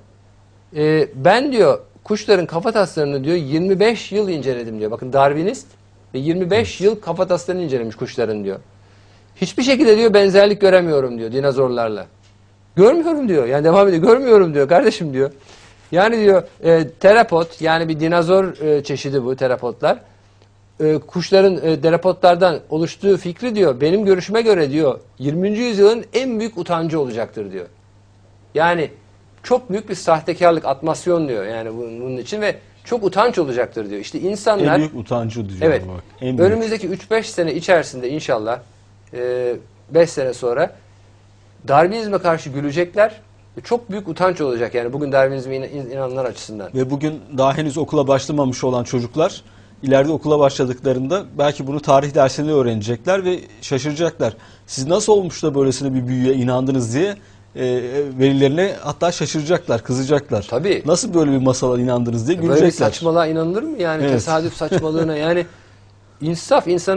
Speaker 1: ben diyor kuşların kafataslarını diyor 25 yıl inceledim diyor. Bakın Darwinist ve 25 evet. yıl kafataslarını incelemiş kuşların diyor. Hiçbir şekilde diyor benzerlik göremiyorum diyor dinozorlarla. Görmüyorum diyor. Yani devam ediyor. Görmüyorum diyor kardeşim diyor. Yani diyor terapod, yani bir dinozor çeşidi bu terapodlar. Kuşların terapodlardan oluştuğu fikri diyor benim görüşüme göre diyor 20. yüzyılın en büyük utancı olacaktır diyor. Yani çok büyük bir sahtekarlık, atmasyon diyor yani bunun için ve çok utanç olacaktır diyor. İşte insanlar...
Speaker 2: En büyük utancı diyor.
Speaker 1: Evet.
Speaker 2: Bak, en
Speaker 1: önümüzdeki 3-5 sene içerisinde inşallah 5 sene sonra Darwinizme karşı gülecekler ve çok büyük utanç olacak yani bugün Darwinizme inananlar açısından.
Speaker 2: Ve bugün daha henüz okula başlamamış olan çocuklar ileride okula başladıklarında belki bunu tarih dersinde öğrenecekler ve şaşıracaklar. Siz nasıl olmuş da böylesine bir büyüye inandınız diye velilerine hatta şaşıracaklar, kızacaklar. Tabii. Nasıl böyle bir masala inandınız diye gülecekler.
Speaker 1: Böyle bir saçmalığa inanılır mı yani evet. Tesadüf saçmalığına yani insaf insanın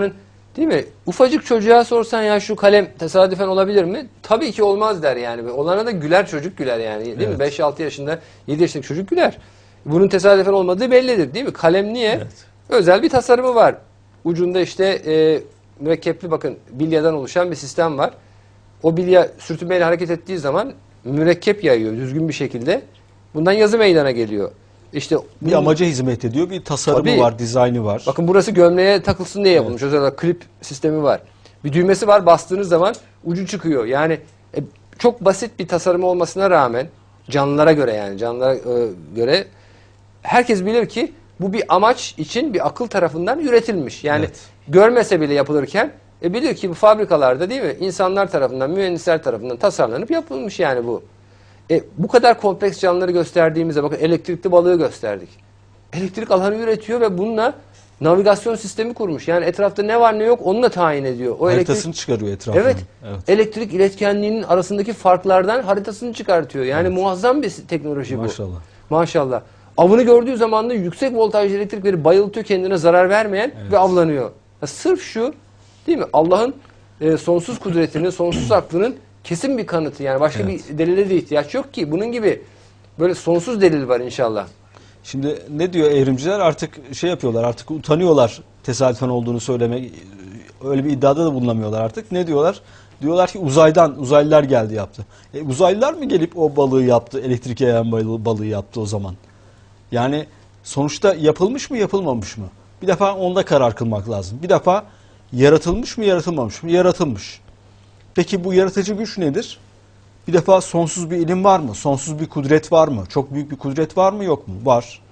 Speaker 1: Değil mi? Ufacık çocuğa sorsan ya şu kalem tesadüfen olabilir mi? Tabii ki olmaz der yani. Olana da güler, çocuk güler yani. Değil mi? 5-6 yaşında, 7 yaşındaki çocuk güler. Bunun tesadüfen olmadığı bellidir değil mi? Kalem niye?
Speaker 2: Evet.
Speaker 1: Özel bir tasarımı var. Ucunda işte mürekkepli, bakın, bilyadan oluşan bir sistem var. O bilya sürtünmeyle hareket ettiği zaman mürekkep yayıyor düzgün bir şekilde. Bundan yazı meydana geliyor. İşte
Speaker 2: Bir amaca hizmet ediyor. Bir tasarımı
Speaker 1: Tabii.
Speaker 2: var, dizaynı var.
Speaker 1: bakın, burası gömleğe takılsın diye yapılmış. Özel olarak klip sistemi var. Bir düğmesi var, bastığınız zaman ucu çıkıyor. Yani çok basit bir tasarımı olmasına rağmen canlılara göre, yani canlılara göre herkes bilir ki bu bir amaç için bir akıl tarafından üretilmiş. Yani
Speaker 2: Evet.
Speaker 1: görmese bile yapılırken bilir ki bu fabrikalarda, değil mi, insanlar tarafından, mühendisler tarafından tasarlanıp yapılmış yani bu. Bu kadar kompleks canlıları gösterdiğimizde, bakın, elektrikli balığı gösterdik. Elektrik alanı üretiyor ve bununla navigasyon sistemi kurmuş. Yani etrafta ne var ne yok onu da tayin ediyor. O
Speaker 2: Haritasını çıkarıyor etrafına.
Speaker 1: Evet. Elektrik iletkenliğinin arasındaki farklardan haritasını çıkartıyor. Yani muazzam bir teknoloji bu.
Speaker 2: Maşallah.
Speaker 1: Maşallah. Avını gördüğü zaman da yüksek voltajlı elektrik verip bayıltıyor, kendine zarar vermeyen ve avlanıyor. Sırf şu, değil mi? Allah'ın sonsuz kudretinin, sonsuz aklının kesin bir kanıtı. Yani başka bir delile de ihtiyaç yok ki. Bunun gibi böyle sonsuz delil var inşallah.
Speaker 2: Şimdi ne diyor evrimciler? Artık şey yapıyorlar, artık utanıyorlar tesadüfen olduğunu söylemek. Öyle bir iddiada da bulunamıyorlar artık. Ne diyorlar? Diyorlar ki uzaylılar geldi yaptı. Uzaylılar mı gelip o balığı yaptı, elektrik yayan balığı yaptı o zaman? Yani sonuçta yapılmış mı, yapılmamış mı? Bir defa onda karar kılmak lazım. Bir defa yaratılmış mı, yaratılmamış mı? Yaratılmış. Peki bu yaratıcı güç nedir? Bir defa sonsuz bir ilim var mı? Sonsuz bir kudret var mı? Çok büyük bir kudret var mı, yok mu? Var.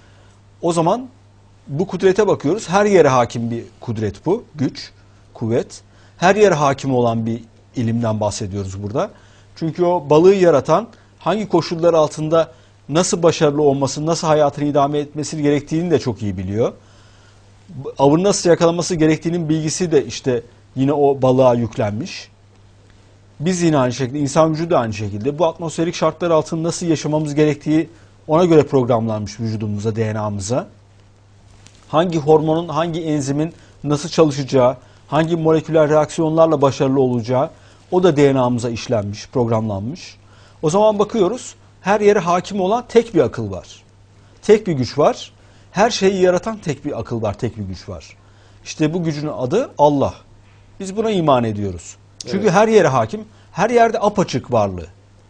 Speaker 2: O zaman bu kudrete bakıyoruz. Her yere hakim bir kudret bu. Güç, kuvvet. Her yere hakim olan bir ilimden bahsediyoruz burada. Çünkü o balığı yaratan hangi koşullar altında nasıl başarılı olması, nasıl hayatını idame etmesi gerektiğini de çok iyi biliyor. Avını nasıl yakalaması gerektiğinin bilgisi de işte yine o balığa yüklenmiş. Biz yine aynı şekilde, insan vücudu da aynı şekilde bu atmosferik şartlar altında nasıl yaşamamız gerektiği ona göre programlanmış vücudumuza, DNA'mıza. Hangi hormonun, hangi enzimin nasıl çalışacağı, hangi moleküler reaksiyonlarla başarılı olacağı o da DNA'mıza işlenmiş, programlanmış. O zaman bakıyoruz, her yere hakim olan tek bir akıl var. Tek bir güç var. Her şeyi yaratan tek bir akıl var, tek bir güç var. İşte bu gücün adı Allah. Biz buna iman ediyoruz. Çünkü her yere hakim, her yerde apaçık varlığı.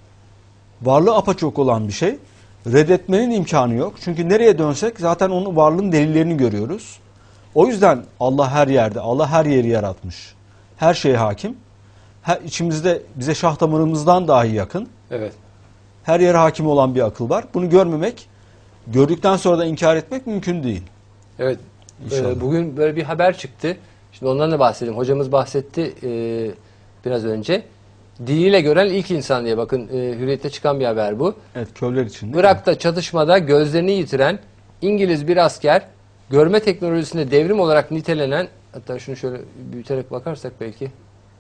Speaker 2: Varlığı apaçık olan bir şey. Reddetmenin imkanı yok. Çünkü nereye dönsek zaten onun varlığın delillerini görüyoruz. O yüzden Allah her yerde, Allah her yeri yaratmış. Her şeye hakim. İçimizde bize şah damarımızdan dahi yakın.
Speaker 1: Evet.
Speaker 2: Her yere hakim olan bir akıl var. Bunu görmemek, gördükten sonra da inkar etmek mümkün değil.
Speaker 1: Evet.
Speaker 2: İnşallah.
Speaker 1: Bugün böyle bir haber çıktı. Şimdi ondan da bahsedelim. Hocamız bahsetti biraz önce. Diniyle gören ilk insan diye. Bakın, Hürriyet'te çıkan bir haber bu.
Speaker 2: Evet, köyler için değil mi?
Speaker 1: Irak'ta çatışmada gözlerini yitiren İngiliz bir asker, görme teknolojisinde devrim olarak nitelenen, hatta şunu şöyle büyüterek bakarsak belki,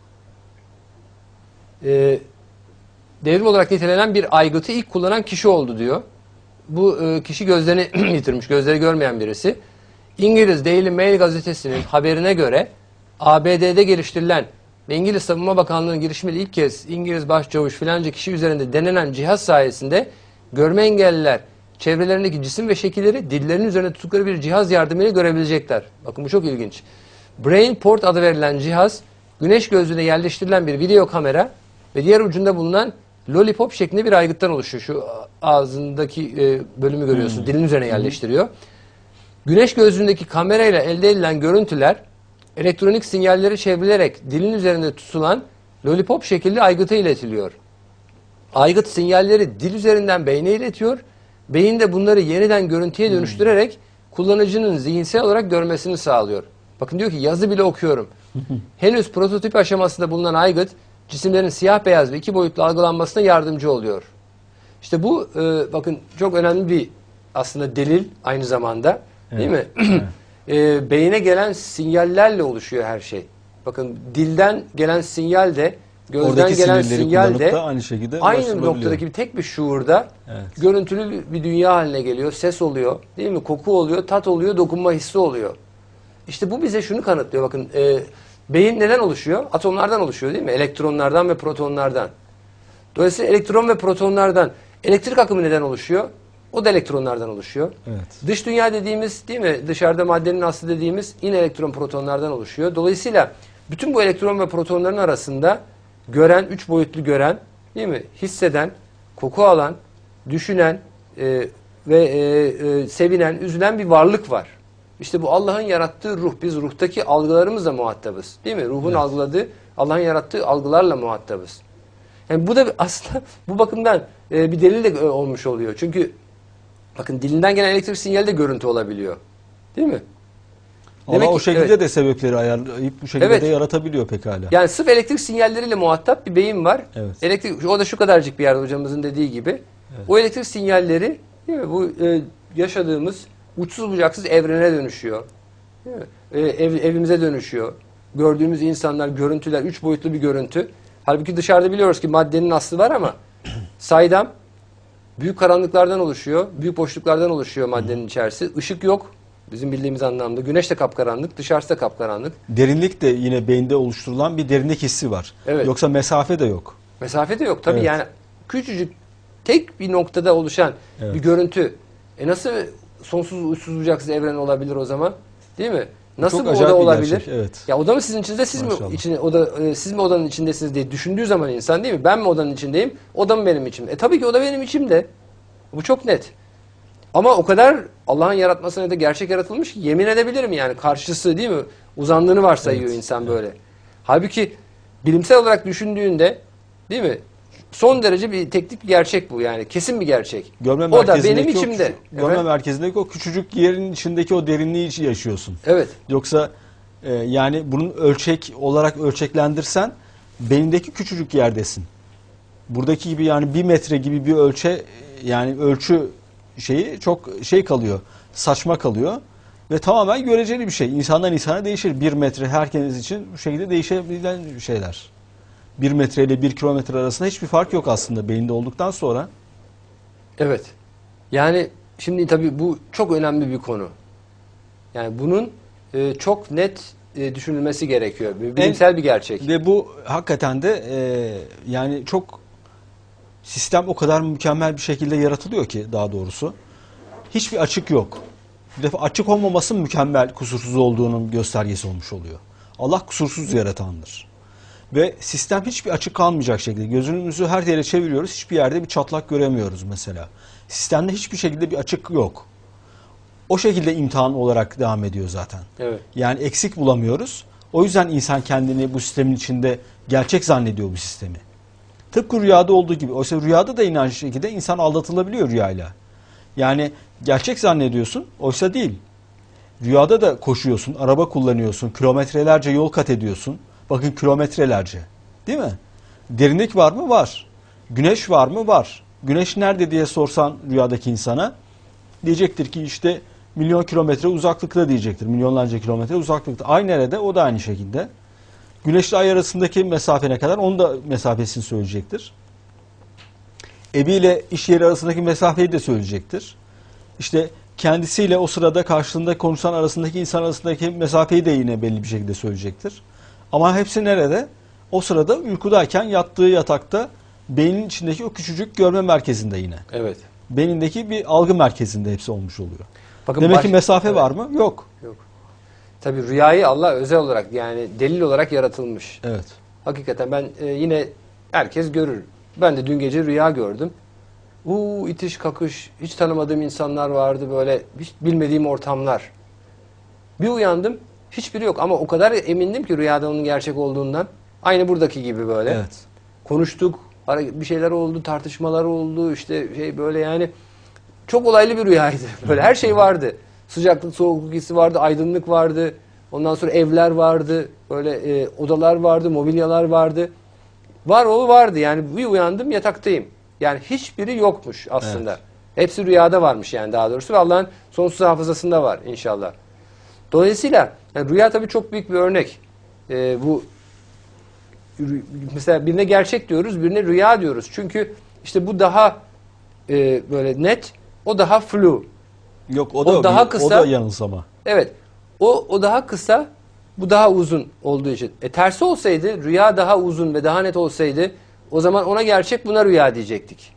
Speaker 1: devrim olarak nitelenen bir aygıtı ilk kullanan kişi oldu diyor. Bu kişi gözlerini yitirmiş, gözleri görmeyen birisi. İngiliz Daily Mail gazetesinin haberine göre ABD'de geliştirilen ve İngiliz Savunma Bakanlığı'nın girişimiyle ilk kez İngiliz başçavuş filanca kişi üzerinde denenen cihaz sayesinde görme engelliler çevrelerindeki cisim ve şekilleri dillerinin üzerine tuttukları bir cihaz yardımıyla görebilecekler. Bakın, bu çok ilginç. Brainport adı verilen cihaz, güneş gözlüğüne yerleştirilen bir video kamera ve diğer ucunda bulunan lollipop şeklinde bir aygıttan oluşuyor. Şu ağzındaki bölümü görüyorsun. Dilin üzerine yerleştiriyor. Güneş gözlüğündeki kamerayla elde edilen görüntüler elektronik sinyalleri çevrilerek dilin üzerinde tutulan lollipop şekilli aygıta iletiliyor. Aygıt sinyalleri dil üzerinden beyne iletiyor. Beyin de bunları yeniden görüntüye dönüştürerek kullanıcının zihinsel olarak görmesini sağlıyor. Bakın, diyor ki yazı bile okuyorum. Henüz prototip aşamasında bulunan aygıt cisimlerin siyah beyaz ve iki boyutlu algılanmasına yardımcı oluyor. İşte bu bakın, çok önemli bir aslında delil aynı zamanda, değil mi? Beyine gelen sinyallerle oluşuyor her şey. Bakın, dilden gelen sinyal de, gözden
Speaker 2: oradaki
Speaker 1: gelen
Speaker 2: sinirleri
Speaker 1: sinyal
Speaker 2: kullanıp
Speaker 1: de
Speaker 2: da aynı şekilde
Speaker 1: aynı
Speaker 2: ulaştırılabiliyor.
Speaker 1: noktadaki bir tek bir şuurda görüntülü bir dünya haline geliyor. Ses oluyor, değil mi? Koku oluyor, tat oluyor, dokunma hissi oluyor. İşte bu bize şunu kanıtlıyor. Bakın, Beyin neden oluşuyor? Atomlardan oluşuyor değil mi? Elektronlardan ve protonlardan. Dolayısıyla elektron ve protonlardan elektrik akımı neden oluşuyor? O da elektronlardan oluşuyor.
Speaker 2: Evet.
Speaker 1: Dış dünya dediğimiz değil mi? Dışarıda maddenin aslı dediğimiz yine elektron protonlardan oluşuyor. Dolayısıyla bütün bu elektron ve protonların arasında gören, üç boyutlu gören, değil mi? Hisseden, koku alan, düşünen ve sevinen, üzülen bir varlık var. İşte bu Allah'ın yarattığı ruh. Biz ruhtaki algılarımızla muhatabız. Değil mi? Ruhun algıladığı, Allah'ın yarattığı algılarla muhatabız. Yani bu da aslında bu bakımdan bir delil de olmuş oluyor. Çünkü bakın dilinden gelen elektrik sinyali de görüntü olabiliyor. Değil mi?
Speaker 2: Allah
Speaker 1: Demek
Speaker 2: o
Speaker 1: ki-
Speaker 2: şekilde
Speaker 1: evet.
Speaker 2: de sebepleri ayarlayıp bu şekilde
Speaker 1: Evet.
Speaker 2: de yaratabiliyor pekala.
Speaker 1: Yani sırf elektrik sinyalleriyle muhatap bir beyin var.
Speaker 2: Evet.
Speaker 1: Elektrik, o da şu kadarcık bir yerde hocamızın dediği gibi.
Speaker 2: Evet.
Speaker 1: O elektrik sinyalleri değil mi, bu yaşadığımız uçsuz bucaksız evrene dönüşüyor. Değil mi? Evimize dönüşüyor. Gördüğümüz insanlar, görüntüler, üç boyutlu bir görüntü. Halbuki dışarıda biliyoruz ki maddenin aslı var ama saydam büyük karanlıklardan oluşuyor. Büyük boşluklardan oluşuyor maddenin içerisi. Işık yok. Bizim bildiğimiz anlamda. Güneş de kapkaranlık, dışarısı da kapkaranlık.
Speaker 2: Derinlik de yine beyinde oluşturulan bir derinlik hissi var.
Speaker 1: Evet.
Speaker 2: Yoksa mesafe de yok.
Speaker 1: Mesafe de yok tabii.
Speaker 2: Evet.
Speaker 1: Yani küçücük tek bir noktada oluşan
Speaker 2: Evet.
Speaker 1: bir görüntü. Nasıl sonsuz uçsuz bucaksız evren olabilir o zaman? Değil mi? Nasıl
Speaker 2: Çok
Speaker 1: bu
Speaker 2: acayip
Speaker 1: oda
Speaker 2: bir
Speaker 1: olabilir?
Speaker 2: gerçek, evet.
Speaker 1: Ya oda mı sizin içinizde, siz mi
Speaker 2: Maşallah.
Speaker 1: siz mi odanın içindesiniz diye düşündüğü zaman insan, değil mi? Ben mi odanın içindeyim? Oda mı benim içimde? Tabii ki oda benim içimde. Bu çok net. Ama o kadar Allah'ın yaratmasına da gerçek yaratılmış ki yemin edebilirim yani karşısı, değil mi? Uzandığını varsayıyor
Speaker 2: Evet,
Speaker 1: insan böyle. Halbuki bilimsel olarak düşündüğünde, değil mi? Son derece bir teknik bir gerçek bu yani. Kesin bir gerçek.
Speaker 2: Görme
Speaker 1: O da benim
Speaker 2: merkezindeki
Speaker 1: içimde.
Speaker 2: görme
Speaker 1: Efendim?
Speaker 2: merkezindeki o küçücük yerin içindeki o derinliği yaşıyorsun.
Speaker 1: Evet.
Speaker 2: Yoksa yani bunun ölçek olarak ölçeklendirsen beynindeki küçücük yerdesin. Buradaki gibi yani 1 metre gibi bir yani ölçü şeyi çok şey kalıyor. Saçma kalıyor. Ve tamamen göreceli bir şey. İnsandan insana değişir. 1 metre herkes için bu şekilde değişebilen şeyler. 1 metre ile 1 kilometre arasında hiçbir fark yok aslında beyinde olduktan sonra.
Speaker 1: Evet. Yani şimdi tabii bu çok önemli bir konu. Yani bunun çok net düşünülmesi gerekiyor. Bilimsel bir gerçek.
Speaker 2: Ve bu hakikaten de yani çok sistem o kadar mükemmel bir şekilde yaratılıyor ki daha doğrusu. Hiçbir açık yok. Bir defa açık olmaması mükemmel, kusursuz olduğunun göstergesi olmuş oluyor. Allah kusursuz yaratandır. Ve sistem hiçbir açık kalmayacak şekilde. Gözümüzü her yere çeviriyoruz. Hiçbir yerde bir çatlak göremiyoruz mesela. Sistemde hiçbir şekilde bir açık yok. O şekilde imtihan olarak devam ediyor zaten.
Speaker 1: Evet.
Speaker 2: Yani eksik bulamıyoruz. O yüzden insan kendini bu sistemin içinde gerçek zannediyor bu sistemi. Tıpkı rüyada olduğu gibi. Oysa rüyada da yine aynı şekilde insan aldatılabiliyor rüyayla. Yani gerçek zannediyorsun, oysa değil. Rüyada da koşuyorsun, araba kullanıyorsun, kilometrelerce yol kat ediyorsun. Bakın kilometrelerce. Değil mi? Derinlik var mı? Var. Güneş var mı? Var. Güneş nerede diye sorsan rüyadaki insana diyecektir ki işte milyon kilometre uzaklıkta diyecektir. Milyonlarca kilometre uzaklıkta. Ay nerede? O da aynı şekilde. Güneşle ay arasındaki mesafe ne kadar? Onun da mesafesini söyleyecektir. Evi ile iş yeri arasındaki mesafeyi de söyleyecektir. İşte kendisiyle o sırada karşılığında konuşan arasındaki insan arasındaki mesafeyi de yine belli bir şekilde söyleyecektir. Ama hepsi nerede? O sırada uykudayken yattığı yatakta beynin içindeki o küçücük görme merkezinde yine.
Speaker 1: Evet.
Speaker 2: Beynindeki bir algı merkezinde hepsi olmuş oluyor.
Speaker 1: Bakın
Speaker 2: Demek ki mesafe
Speaker 1: evet.
Speaker 2: var mı? Yok.
Speaker 1: Yok. Tabii rüyayı Allah özel olarak yani delil olarak yaratılmış.
Speaker 2: Evet.
Speaker 1: Hakikaten ben yine herkes görür. Ben de dün gece rüya gördüm. İtiş kakış, hiç tanımadığım insanlar vardı böyle, hiç bilmediğim ortamlar. Bir uyandım, hiçbiri yok ama o kadar emindim ki rüyada onun gerçek olduğundan. Aynı buradaki gibi böyle.
Speaker 2: Evet.
Speaker 1: Konuştuk, bir şeyler oldu, tartışmalar oldu, işte şey böyle yani çok olaylı bir rüyaydı. Böyle her şey vardı. Sıcaklık, soğukluk hissi vardı, aydınlık vardı. Ondan sonra evler vardı, böyle odalar vardı, mobilyalar vardı. Vardı yani bir uyandım yataktayım. Yani hiçbiri yokmuş aslında.
Speaker 2: Evet.
Speaker 1: Hepsi rüyada varmış yani daha doğrusu ve Allah'ın sonsuz hafızasında var inşallah. Dolayısıyla yani rüya tabii çok büyük bir örnek. Bu mesela birine gerçek diyoruz, birine rüya diyoruz. Çünkü işte bu daha böyle net, o daha flu.
Speaker 2: Yok
Speaker 1: O daha kısa.
Speaker 2: O da yanılsama.
Speaker 1: Evet. O daha kısa, Bu daha uzun olduğu için. Tersi olsaydı, rüya daha uzun ve daha net olsaydı, o zaman ona gerçek, buna rüya diyecektik.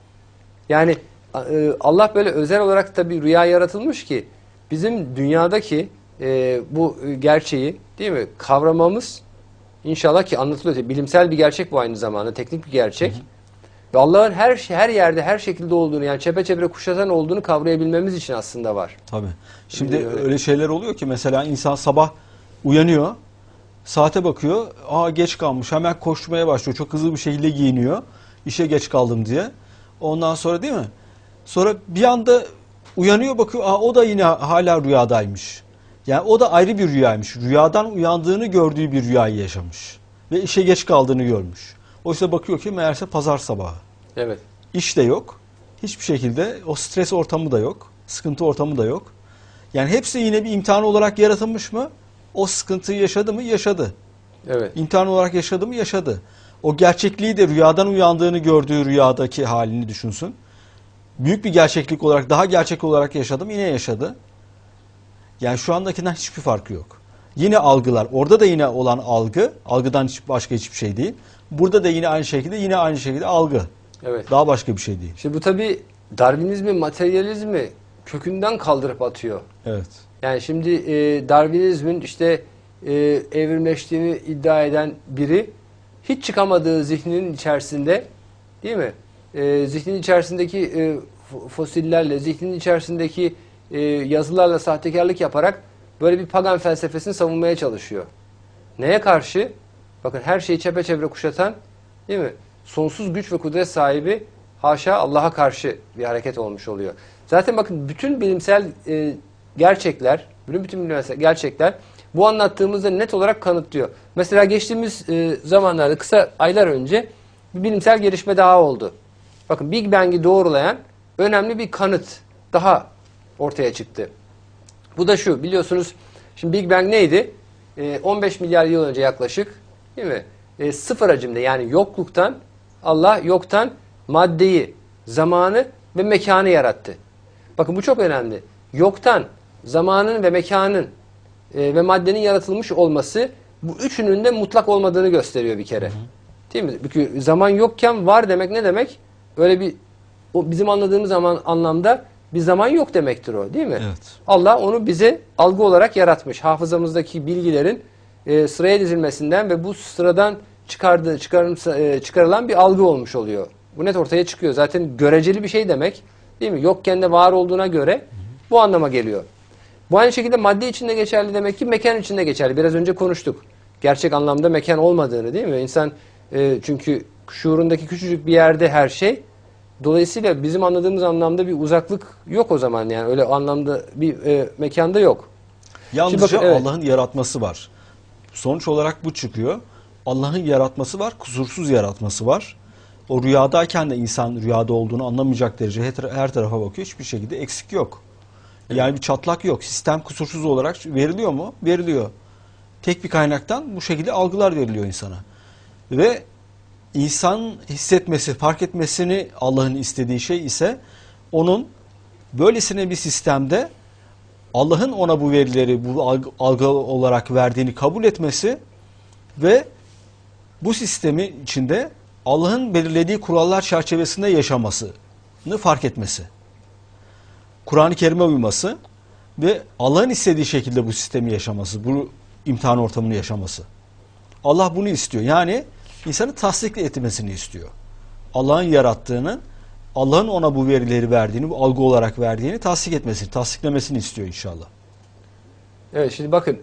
Speaker 1: Yani Allah böyle özel olarak tabii rüya yaratılmış ki bizim dünyadaki bu gerçeği, değil mi, kavramamız inşallah, ki anlatılıyor. Bilimsel bir gerçek bu, aynı zamanda teknik bir gerçek. Hı hı. Ve Allah'ın her yerde, her şekilde olduğunu, yani çepeçevre kuşatan olduğunu kavrayabilmemiz için aslında var.
Speaker 2: Tabii. Şimdi öyle şeyler oluyor ki mesela insan sabah uyanıyor, saate bakıyor, geç kalmış, hemen koşmaya başlıyor, çok hızlı bir şekilde giyiniyor, işe geç kaldım diye. Ondan sonra, değil mi? Sonra bir anda uyanıyor, bakıyor, o da yine hala rüyadaymış. Yani o da ayrı bir rüyaymış. Rüyadan uyandığını gördüğü bir rüyayı yaşamış. Ve işe geç kaldığını görmüş. Oysa bakıyor ki meğerse pazar sabahı.
Speaker 1: Evet.
Speaker 2: İş de yok. Hiçbir şekilde o stres ortamı da yok. Sıkıntı ortamı da yok. Yani hepsi yine bir imtihan olarak yaratılmış mı? O sıkıntıyı yaşadı mı? Yaşadı.
Speaker 1: Evet.
Speaker 2: İmtihan olarak yaşadı mı? Yaşadı. O gerçekliği de rüyadan uyandığını gördüğü rüyadaki halini düşünsün. Büyük bir gerçeklik olarak, daha gerçek olarak yaşadım, yine yaşadı. Yani şu andakinden hiçbir farkı yok. Yine algılar. Orada da yine olan algı, algıdan başka hiçbir şey değil. Burada da yine aynı şekilde algı.
Speaker 1: Evet.
Speaker 2: Daha başka bir şey değil.
Speaker 1: Şimdi bu tabii Darwinizmi, materyalizmi kökünden kaldırıp atıyor.
Speaker 2: Evet.
Speaker 1: Yani şimdi Darwinizmin işte evrimleştiğini iddia eden biri hiç çıkamadığı zihninin içerisinde, değil mi? Zihnin içerisindeki fosillerle, zihnin içerisindeki yazılarla sahtekarlık yaparak böyle bir pagan felsefesini savunmaya çalışıyor. Neye karşı? Bakın, her şeyi çepeçevre kuşatan, değil mi, sonsuz güç ve kudret sahibi, haşa, Allah'a karşı bir hareket olmuş oluyor. Zaten bakın, bütün bilimsel gerçekler, bütün bilimsel gerçekler bu anlattığımızda net olarak kanıtlıyor. Mesela geçtiğimiz zamanlarda, kısa aylar önce bir bilimsel gelişme daha oldu. Bakın, Big Bang'i doğrulayan önemli bir kanıt daha ortaya çıktı. Bu da şu, biliyorsunuz, şimdi Big Bang neydi? 15 milyar yıl önce yaklaşık, değil mi? Sıfır hacimde, yani yokluktan, Allah yoktan maddeyi, zamanı ve mekanı yarattı. Bakın, bu çok önemli. Yoktan zamanın ve mekanın ve maddenin yaratılmış olması, bu üçünün de mutlak olmadığını gösteriyor bir kere. Hı hı. Değil mi? Çünkü zaman yokken var demek ne demek? Öyle bir, o bizim anladığımız anlamda bir zaman yok demektir o, değil mi?
Speaker 2: Evet.
Speaker 1: Allah onu bize algı olarak yaratmış. Hafızamızdaki bilgilerin sıraya dizilmesinden ve bu sıradan çıkarılan bir algı olmuş oluyor. Bu net ortaya çıkıyor. Zaten göreceli bir şey demek, değil mi? Yokken de var olduğuna göre bu anlama geliyor. Bu aynı şekilde madde içinde geçerli demek ki mekan içinde geçerli. Biraz önce konuştuk. Gerçek anlamda mekan olmadığını, değil mi? İnsan çünkü şuurundaki küçücük bir yerde her şey. Dolayısıyla bizim anladığımız anlamda bir uzaklık yok o zaman, yani öyle anlamda bir mekanda yok.
Speaker 2: Yalnızca
Speaker 1: bakın, evet,
Speaker 2: Allah'ın yaratması var. Sonuç olarak bu çıkıyor. Allah'ın yaratması var, kusursuz yaratması var. O rüyadayken de insan rüyada olduğunu anlamayacak derece her tarafa bakıyor. Hiçbir şekilde eksik yok. Yani bir çatlak yok. Sistem kusursuz olarak veriliyor mu? Veriliyor. Tek bir kaynaktan bu şekilde algılar veriliyor insana. Ve insan hissetmesi, fark etmesini Allah'ın istediği şey ise onun böylesine bir sistemde Allah'ın ona bu verileri, bu algı olarak verdiğini kabul etmesi ve bu sistemi içinde Allah'ın belirlediği kurallar çerçevesinde yaşamasını fark etmesi. Kur'an-ı Kerim'e uyması ve Allah'ın istediği şekilde bu sistemi yaşaması, bu imtihan ortamını yaşaması. Allah bunu istiyor. Yani insanı tasdik etmesini istiyor. Allah'ın yarattığını, Allah'ın ona bu verileri verdiğini, bu algı olarak verdiğini tasdik etmesini, tasdiklemesini istiyor inşallah.
Speaker 1: Evet, şimdi bakın,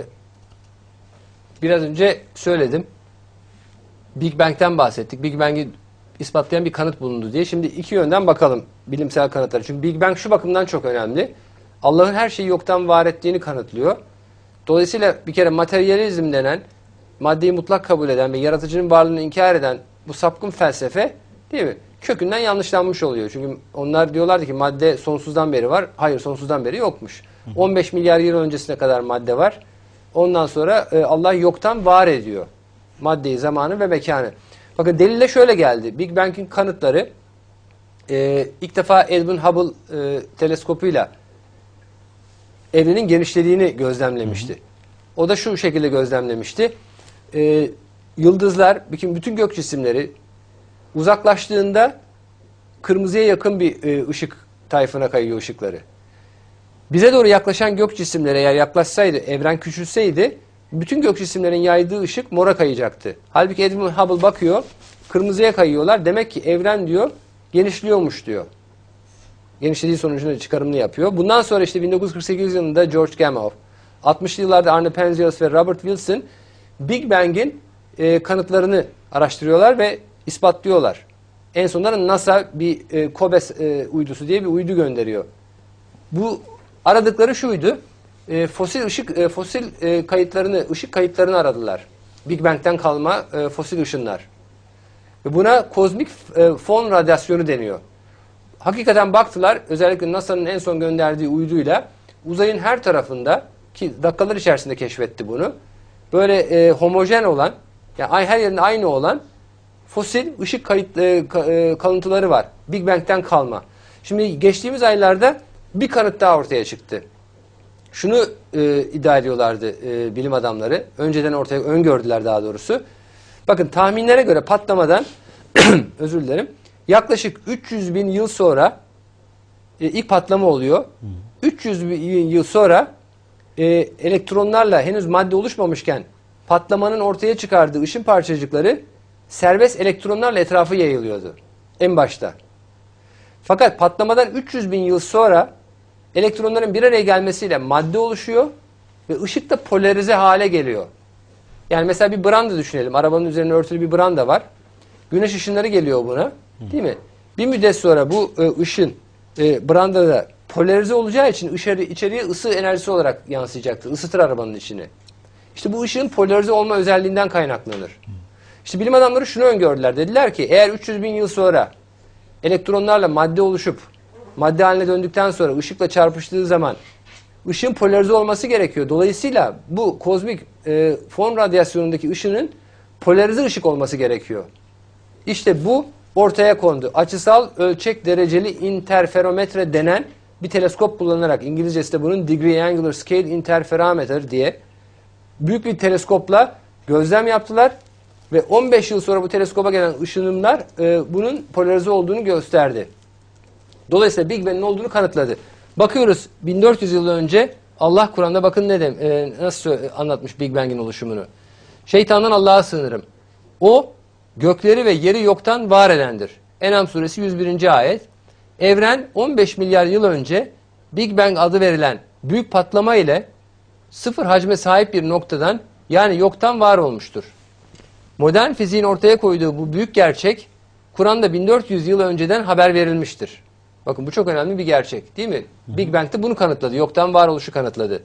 Speaker 1: biraz önce söyledim. Big Bang'ten bahsettik. Big Bang'i ispatlayan bir kanıt bulundu diye. Şimdi iki yönden bakalım bilimsel kanıtlara. Çünkü Big Bang şu bakımdan çok önemli. Allah'ın her şeyi yoktan var ettiğini kanıtlıyor. Dolayısıyla bir kere materyalizm denen, maddeyi mutlak kabul eden ve yaratıcının varlığını inkar eden bu sapkın felsefe, değil mi, kökünden yanlışlanmış oluyor. Çünkü onlar diyorlardı ki madde sonsuzdan beri var. Hayır, sonsuzdan beri yokmuş. 15 milyar yıl öncesine kadar madde var. Ondan sonra Allah yoktan var ediyor maddeyi, zamanı ve mekanı. Bakın, delille şöyle geldi. Big Bang'in kanıtları ilk defa Edwin Hubble teleskopuyla evrenin genişlediğini gözlemlemişti. O da şu şekilde gözlemlemişti. Yıldızlar, bütün gök cisimleri uzaklaştığında kırmızıya yakın bir ışık tayfına kayıyor ışıkları. Bize doğru yaklaşan gök cisimleri eğer yaklaşsaydı, evren küçülseydi bütün gök cisimlerin yaydığı ışık mora kayacaktı. Halbuki Edwin Hubble bakıyor, kırmızıya kayıyorlar. Demek ki evren diyor genişliyormuş diyor. Genişlediği sonucunda çıkarımını yapıyor. Bundan sonra işte 1948 yılında George Gamow, 60'lı yıllarda Arne Penzias ve Robert Wilson Big Bang'in kanıtlarını araştırıyorlar ve ispatlıyorlar. En sonunda NASA bir COBE uydusu diye bir uydu gönderiyor. Bu aradıkları şuydu. Fosil kayıtlarını, ışık kayıtlarını aradılar. Big Bang'den kalma fosil ışınlar. Ve buna kozmik fon radyasyonu deniyor. Hakikaten baktılar, özellikle NASA'nın en son gönderdiği uyduyla uzayın her tarafında, ki dakikalar içerisinde keşfetti bunu, böyle homojen olan, yani her yerinde aynı olan fosil ışık kalıntıları var. Big Bang'den kalma. Şimdi geçtiğimiz aylarda bir kanıt daha ortaya çıktı. Şunu iddia ediyorlardı bilim adamları. Önceden öngördüler daha doğrusu. Bakın tahminlere göre patlamadan özür dilerim. Yaklaşık 300 bin yıl sonra ilk patlama oluyor. 300 bin yıl sonra elektronlarla henüz madde oluşmamışken patlamanın ortaya çıkardığı ışın parçacıkları serbest elektronlarla etrafı yayılıyordu. En başta. Fakat patlamadan 300 bin yıl sonra elektronların bir araya gelmesiyle madde oluşuyor ve ışık da polarize hale geliyor. Yani mesela bir branda düşünelim. Arabanın üzerine örtülü bir branda var. Güneş ışınları geliyor buna. Değil mi? Bir müddet sonra bu ışın brandada polarize olacağı için içeriye ısı enerjisi olarak yansıyacaktır. Isıtır arabanın içini. İşte bu ışığın polarize olma özelliğinden kaynaklanır. İşte bilim adamları şunu öngördüler. Dediler ki eğer 300 bin yıl sonra elektronlarla madde oluşup madde haline döndükten sonra ışıkla çarpıştığı zaman ışığın polarize olması gerekiyor. Dolayısıyla bu kozmik fon radyasyonundaki ışının polarize ışık olması gerekiyor. İşte bu ortaya kondu. Açısal ölçek dereceli interferometre denen bir teleskop kullanarak, İngilizcesi de bunun Degree Angular Scale Interferometer diye büyük bir teleskopla gözlem yaptılar ve 15 yıl sonra bu teleskopa gelen ışınımlar bunun polarize olduğunu gösterdi. Dolayısıyla Big Bang'in olduğunu kanıtladı. Bakıyoruz 1400 yıl önce Allah Kur'an'da bakın nasıl anlatmış Big Bang'in oluşumunu. Şeytandan Allah'a sığınırım. O gökleri ve yeri yoktan var edendir. En'am suresi 101. ayet. Evren 15 milyar yıl önce Big Bang adı verilen büyük patlama ile sıfır hacme sahip bir noktadan, yani yoktan var olmuştur. Modern fiziğin ortaya koyduğu bu büyük gerçek Kur'an'da 1400 yıl önceden haber verilmiştir. Bakın bu çok önemli bir gerçek değil mi? Big Bang de bunu kanıtladı. Yoktan varoluşu kanıtladı.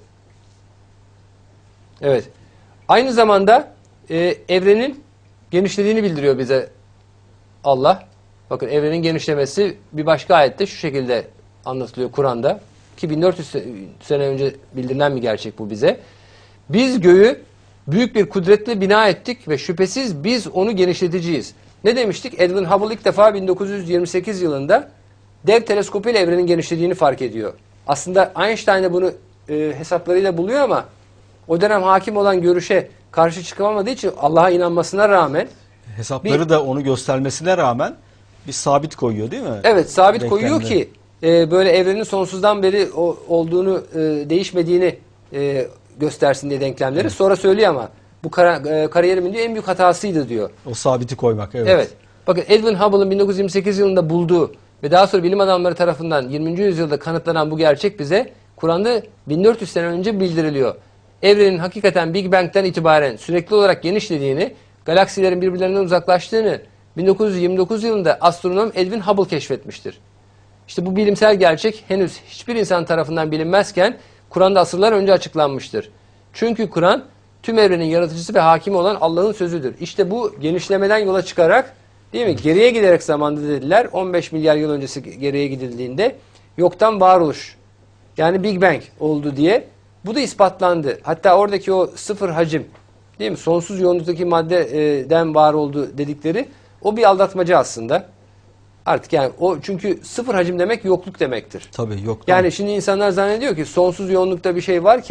Speaker 1: Evet. Aynı zamanda evrenin genişlediğini bildiriyor bize Allah. Bakın evrenin genişlemesi bir başka ayette şu şekilde anlatılıyor Kur'an'da. Ki 1400 sene önce bildirilen bir gerçek bu bize. Biz göğü büyük bir kudretle bina ettik ve şüphesiz biz onu genişleteceğiz. Ne demiştik? Edwin Hubble ilk defa 1928 yılında dev teleskopuyla evrenin genişlediğini fark ediyor. Aslında Einstein de bunu hesaplarıyla buluyor ama o dönem hakim olan görüşe karşı çıkamadığı için Allah'a inanmasına rağmen
Speaker 2: hesapları da onu göstermesine rağmen bir sabit koyuyor değil mi?
Speaker 1: Evet, sabit
Speaker 2: Denklemde
Speaker 1: koyuyor ki böyle evrenin sonsuzdan beri olduğunu, değişmediğini göstersin diye denklemleri. Evet. Sonra söylüyor ama bu kariyerimin diyor en büyük hatasıydı diyor.
Speaker 2: O sabiti koymak. Evet.
Speaker 1: Evet. Bakın Edwin Hubble'ın 1928 yılında bulduğu ve daha sonra bilim adamları tarafından 20. yüzyılda kanıtlanan bu gerçek bize Kur'an'da 1400 sene önce bildiriliyor. Evrenin hakikaten Big Bang'den itibaren sürekli olarak genişlediğini, galaksilerin birbirlerinden uzaklaştığını 1929 yılında astronom Edwin Hubble keşfetmiştir. İşte bu bilimsel gerçek henüz hiçbir insan tarafından bilinmezken Kur'an'da asırlar önce açıklanmıştır. Çünkü Kur'an tüm evrenin yaratıcısı ve hakimi olan Allah'ın sözüdür. İşte bu genişlemeden yola çıkarak, değil mi? Geriye giderek zamanda dediler. 15 milyar yıl öncesi geriye gidildiğinde yoktan varoluş, yani Big Bang oldu diye. Bu da ispatlandı. Hatta oradaki o sıfır hacim, değil mi? Sonsuz yoğunluktaki maddeden var oldu dedikleri, o bir aldatmaca aslında. Artık yani o, çünkü sıfır hacim demek yokluk demektir.
Speaker 2: Tabii yok.
Speaker 1: Yani şimdi insanlar zannediyor ki sonsuz yoğunlukta bir şey varken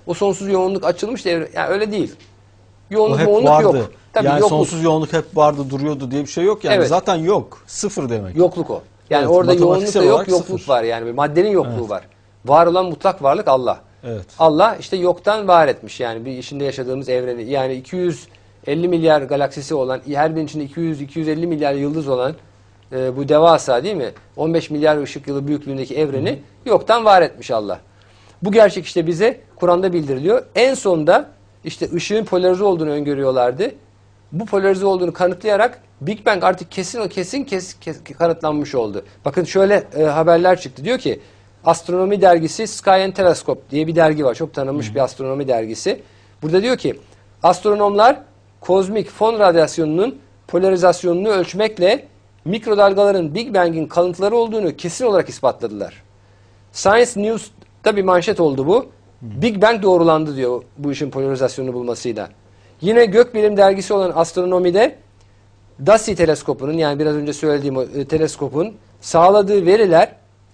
Speaker 1: o sonsuz yoğunluk açılmış da yani öyle değil.
Speaker 2: O
Speaker 1: Yoğunluk
Speaker 2: hep
Speaker 1: yoğunluk
Speaker 2: vardı.
Speaker 1: yok. Tabii
Speaker 2: yani
Speaker 1: yokluk.
Speaker 2: sonsuz yoğunluk hep vardı, duruyordu diye bir şey yok yani.
Speaker 1: Evet.
Speaker 2: Zaten yok. Sıfır demek.
Speaker 1: Yokluk o. Yani
Speaker 2: Evet,
Speaker 1: orada yoğunluk da
Speaker 2: matematiksel
Speaker 1: yok,
Speaker 2: olarak
Speaker 1: yokluk
Speaker 2: sıfır.
Speaker 1: var yani. Maddenin yokluğu
Speaker 2: Evet.
Speaker 1: var. Var olan mutlak varlık Allah.
Speaker 2: Evet.
Speaker 1: Allah işte yoktan var etmiş yani bir içinde yaşadığımız evreni. Yani 250 milyar galaksisi olan, her birinin içinde 200-250 milyar yıldız olan bu devasa değil mi? 15 milyar ışık yılı büyüklüğündeki evreni yoktan var etmiş Allah. Bu gerçek işte bize Kur'an'da bildiriliyor. En sonda işte ışığın polarize olduğunu öngörüyorlardı. Bu polarize olduğunu kanıtlayarak Big Bang artık kesin kanıtlanmış oldu. Bakın şöyle haberler çıktı. Diyor ki astronomi dergisi Sky and Telescope diye bir dergi var. Çok tanınmış bir astronomi dergisi. Burada diyor ki astronomlar kozmik fon radyasyonunun polarizasyonunu ölçmekle mikrodalgaların Big Bang'in kalıntıları olduğunu kesin olarak ispatladılar. Science News'ta bir manşet oldu bu. Big Bang doğrulandı diyor bu işin polarizasyonunu bulmasıyla. Yine gökbilim dergisi olan Astronomi'de DASI teleskopunun yani biraz önce söylediğim o teleskopun sağladığı veriler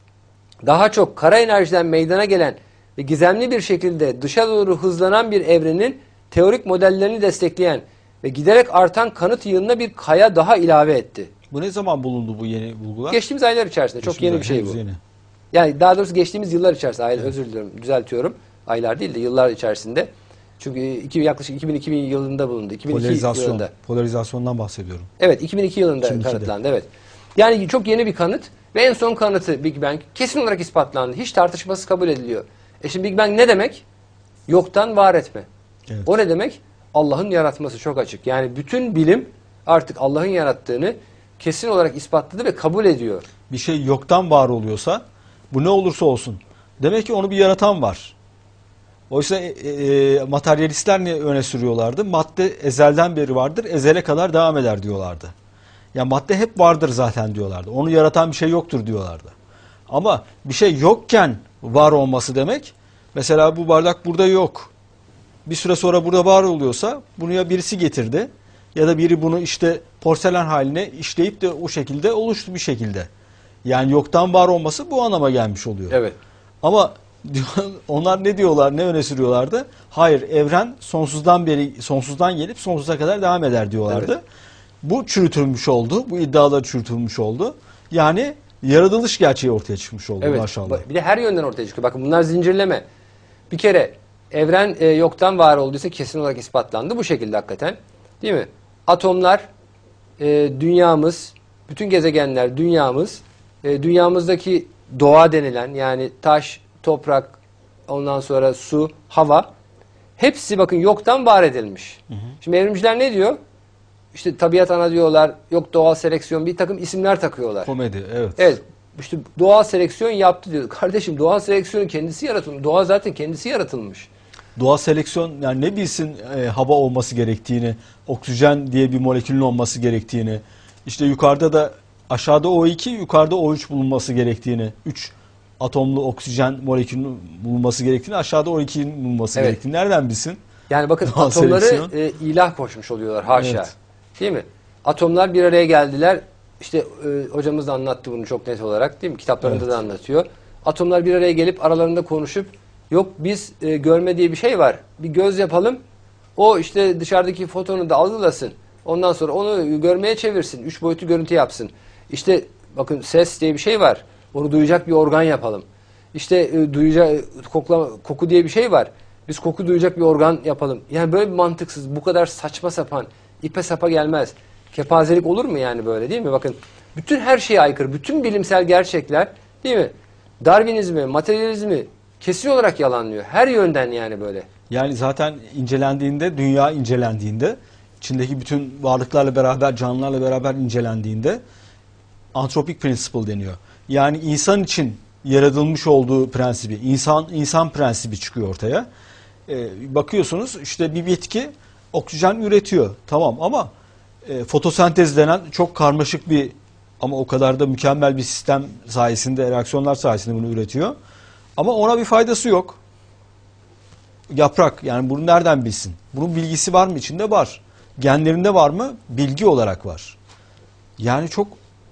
Speaker 1: daha çok kara enerjiden meydana gelen ve gizemli bir şekilde dışa doğru hızlanan bir evrenin teorik modellerini destekleyen ve giderek artan kanıt yığınına bir kaya daha ilave etti.
Speaker 2: Bu ne zaman bulundu bu yeni bulgular?
Speaker 1: Geçtiğimiz aylar içerisinde. Çok yeni bir şey bu.
Speaker 2: Yeni.
Speaker 1: Yani daha doğrusu geçtiğimiz yıllar içerisinde. Özür diliyorum, düzeltiyorum. Aylar değil de yıllar içerisinde. Çünkü yaklaşık 2002 yılında bulundu. 2002 yılında.
Speaker 2: Polarizasyondan bahsediyorum.
Speaker 1: Evet, 2002 yılında
Speaker 2: 2002'de.
Speaker 1: kanıtlandı. Evet. Yani çok yeni bir kanıt ve en son kanıtı Big Bang kesin olarak ispatlandı. Hiç tartışması kabul ediliyor. Şimdi Big Bang ne demek? Yoktan var etme.
Speaker 2: Evet.
Speaker 1: O ne demek? Allah'ın yaratması çok açık. Yani bütün bilim artık Allah'ın yarattığını kesin olarak ispatladı ve kabul ediyor.
Speaker 2: Bir şey yoktan var oluyorsa bu ne olursa olsun. Demek ki onu bir yaratan var. Oysa materyalistler ne öne sürüyorlardı? Madde ezelden beri vardır, ezele kadar devam eder diyorlardı. Ya madde hep vardır zaten diyorlardı. Onu yaratan bir şey yoktur diyorlardı. Ama bir şey yokken var olması demek, mesela bu bardak burada yok. Bir süre sonra burada var oluyorsa bunu ya birisi getirdi ya da biri bunu işte porselen haline işleyip de o şekilde oluştu bir şekilde. Yani yoktan var olması bu anlama gelmiş oluyor.
Speaker 1: Evet.
Speaker 2: Ama onlar ne diyorlar, ne öne sürüyorlardı? Hayır, evren sonsuzdan gelip sonsuza kadar devam eder diyorlardı.
Speaker 1: Evet.
Speaker 2: Bu çürütülmüş oldu, bu iddialar çürütülmüş oldu. Yani yaratılış gerçeği ortaya çıkmış oldu
Speaker 1: Evet.
Speaker 2: maşallah.
Speaker 1: Bir de her yönden ortaya çıkıyor. Bakın bunlar zincirleme. Bir kere evren yoktan var olduysa kesin olarak ispatlandı. Bu şekilde hakikaten. Değil mi? Atomlar, dünyamız, bütün gezegenler, dünyamız, dünyamızdaki doğa denilen yani taş, toprak, ondan sonra su, hava hepsi bakın yoktan var edilmiş. Şimdi evrimciler ne diyor? İşte tabiat ana diyorlar, yok doğal seleksiyon, bir takım isimler takıyorlar.
Speaker 2: Komedi, evet.
Speaker 1: Evet, işte doğal seleksiyon yaptı diyor. Kardeşim doğal seleksiyonun kendisi yaratılmış. Doğa zaten kendisi yaratılmış.
Speaker 2: Doğal seleksiyon yani ne bilsin hava olması gerektiğini, oksijen diye bir molekülün olması gerektiğini, işte yukarıda da aşağıda O2, yukarıda O3 bulunması gerektiğini, 3 atomlu oksijen molekülünün bulunması gerektiğini, aşağıda O2'nin bulunması
Speaker 1: Evet.
Speaker 2: gerektiğini nereden bilsin?
Speaker 1: Yani bakın
Speaker 2: Doğal
Speaker 1: atomları
Speaker 2: seleksiyon.
Speaker 1: ilah koşmuş oluyorlar haşa.
Speaker 2: Evet.
Speaker 1: Değil mi? Atomlar bir araya geldiler. İşte hocamız da anlattı bunu çok net olarak değil mi? Kitaplarında
Speaker 2: Evet.
Speaker 1: da anlatıyor. Atomlar bir araya gelip aralarında konuşup yok biz görme diye bir şey var. Bir göz yapalım. O işte dışarıdaki fotonu da algılasın. Ondan sonra onu görmeye çevirsin. 3 boyutlu görüntü yapsın. İşte bakın ses diye bir şey var. Onu duyacak bir organ yapalım. İşte koku diye bir şey var. Biz koku duyacak bir organ yapalım. Yani böyle bir mantıksız, bu kadar saçma sapan, ipe sapa gelmez. Kepazelik olur mu yani böyle değil mi? Bakın bütün her şeye aykırı, bütün bilimsel gerçekler değil mi? Darwinizmi, materyalizmi kesin olarak yalanlıyor. Her yönden yani böyle.
Speaker 2: Yani zaten incelendiğinde, dünya incelendiğinde, içindeki bütün varlıklarla beraber, canlılarla beraber incelendiğinde anthropic principle deniyor. Yani insan için yaratılmış olduğu prensibi, insan prensibi çıkıyor ortaya. Bakıyorsunuz işte bir bitki oksijen üretiyor. Tamam ama fotosentez denen çok karmaşık bir ama o kadar da mükemmel bir sistem sayesinde, reaksiyonlar sayesinde bunu üretiyor. Ama ona bir faydası yok. Yaprak yani bunu nereden bilsin? Bunun bilgisi var mı? İçinde var. Genlerinde var mı? Bilgi olarak var. Yani çok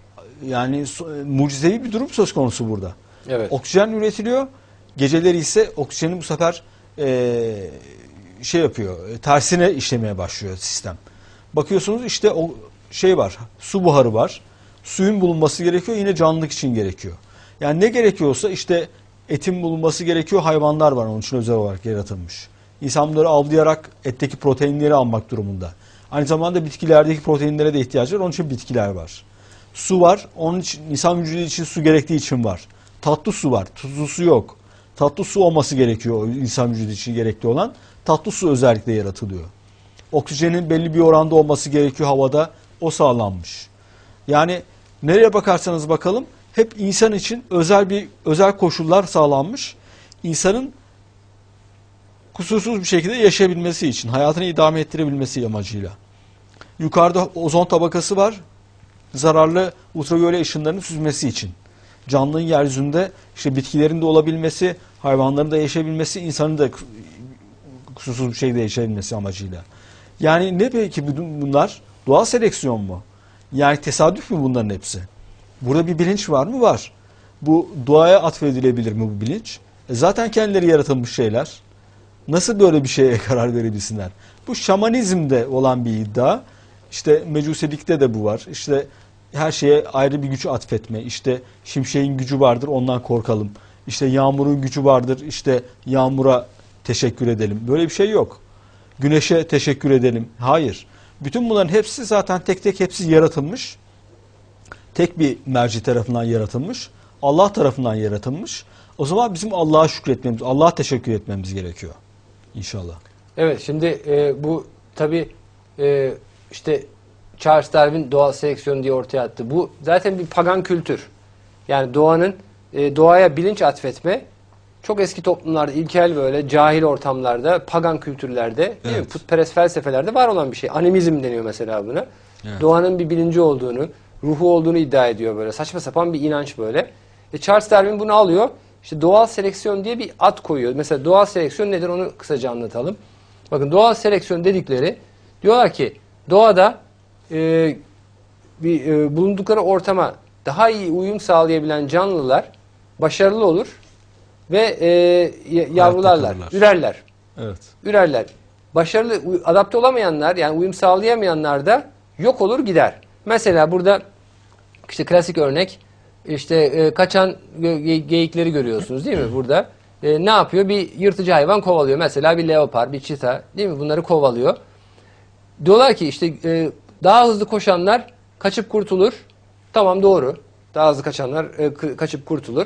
Speaker 2: mucizevi bir durum söz konusu burada.
Speaker 1: Evet.
Speaker 2: Oksijen üretiliyor. Geceleri ise oksijenin bu sefer şey yapıyor, tersine işlemeye başlıyor sistem. Bakıyorsunuz işte o şey var, su buharı var. Suyun bulunması gerekiyor, yine canlılık için gerekiyor. Yani ne gerekiyorsa işte etin bulunması gerekiyor, hayvanlar var onun için özel olarak yaratılmış. İnsan bunları avlayarak etteki proteinleri almak durumunda. Aynı zamanda bitkilerdeki proteinlere de ihtiyaç var, onun için bitkiler var. Su var, onun için insan vücudu için su gerektiği için var. Tatlı su var, tuzlu su yok. Tatlı su olması gerekiyor insan vücudu için gerekli olan. Tatlı su özellikle yaratılıyor. Oksijenin belli bir oranda olması gerekiyor havada, o sağlanmış. Yani nereye bakarsanız bakalım hep insan için özel koşullar sağlanmış. İnsanın kusursuz bir şekilde yaşayabilmesi için, hayatını idame ettirebilmesi amacıyla. Yukarıda ozon tabakası var. Zararlı ultraviyole ışınlarının süzmesi için. Canlının yeryüzünde işte bitkilerin de olabilmesi, hayvanların da yaşayabilmesi, insanın da kusursuz bir şekilde yaşayabilmesi amacıyla. Yani ne peki bunlar? Doğal seleksiyon mu? Yani tesadüf mü bunların hepsi? Burada bir bilinç var mı? Var. Bu doğaya atfedilebilir mi bu bilinç? Zaten kendileri yaratılmış şeyler. Nasıl böyle bir şeye karar verebilsinler? Bu şamanizmde olan bir iddia. İşte mecuselikte de bu var. İşte her şeye ayrı bir güç atfetme. İşte şimşeğin gücü vardır, ondan korkalım. İşte yağmurun gücü vardır, işte yağmura teşekkür edelim. Böyle bir şey yok. Güneşe teşekkür edelim. Hayır. Bütün bunların hepsi zaten tek tek hepsi yaratılmış. Tek bir merci tarafından yaratılmış. Allah tarafından yaratılmış. O zaman bizim Allah'a şükretmemiz, Allah'a teşekkür etmemiz gerekiyor. İnşallah.
Speaker 1: Evet, şimdi bu tabii işte Charles Darwin doğal seleksiyon diye ortaya attı. Bu zaten bir pagan kültür. Yani doğaya bilinç atfetme çok eski toplumlarda, ilkel böyle cahil ortamlarda, pagan kültürlerde, değil mi? Putperest felsefelerde var olan bir şey. Animizm deniyor mesela buna. Evet. Doğanın bir bilinci olduğunu, ruhu olduğunu iddia ediyor böyle. Saçma sapan bir inanç böyle. Charles Darwin bunu alıyor. İşte doğal seleksiyon diye bir ad koyuyor. Mesela doğal seleksiyon nedir onu kısaca anlatalım. Bakın doğal seleksiyon dedikleri diyorlar ki doğada bulundukları ortama daha iyi uyum sağlayabilen canlılar başarılı olur ve yavrularlar, ürerler.
Speaker 2: Evet.
Speaker 1: Ürerler. Başarılı adapte olamayanlar yani uyum sağlayamayanlar da yok olur gider. Mesela burada işte klasik örnek işte kaçan geyikleri görüyorsunuz değil mi burada? Ne yapıyor? Bir yırtıcı hayvan kovalıyor. Mesela bir leopar, bir çita değil mi? Bunları kovalıyor. Diyorlar ki işte daha hızlı koşanlar kaçıp kurtulur. Tamam doğru. Daha hızlı kaçanlar kaçıp kurtulur.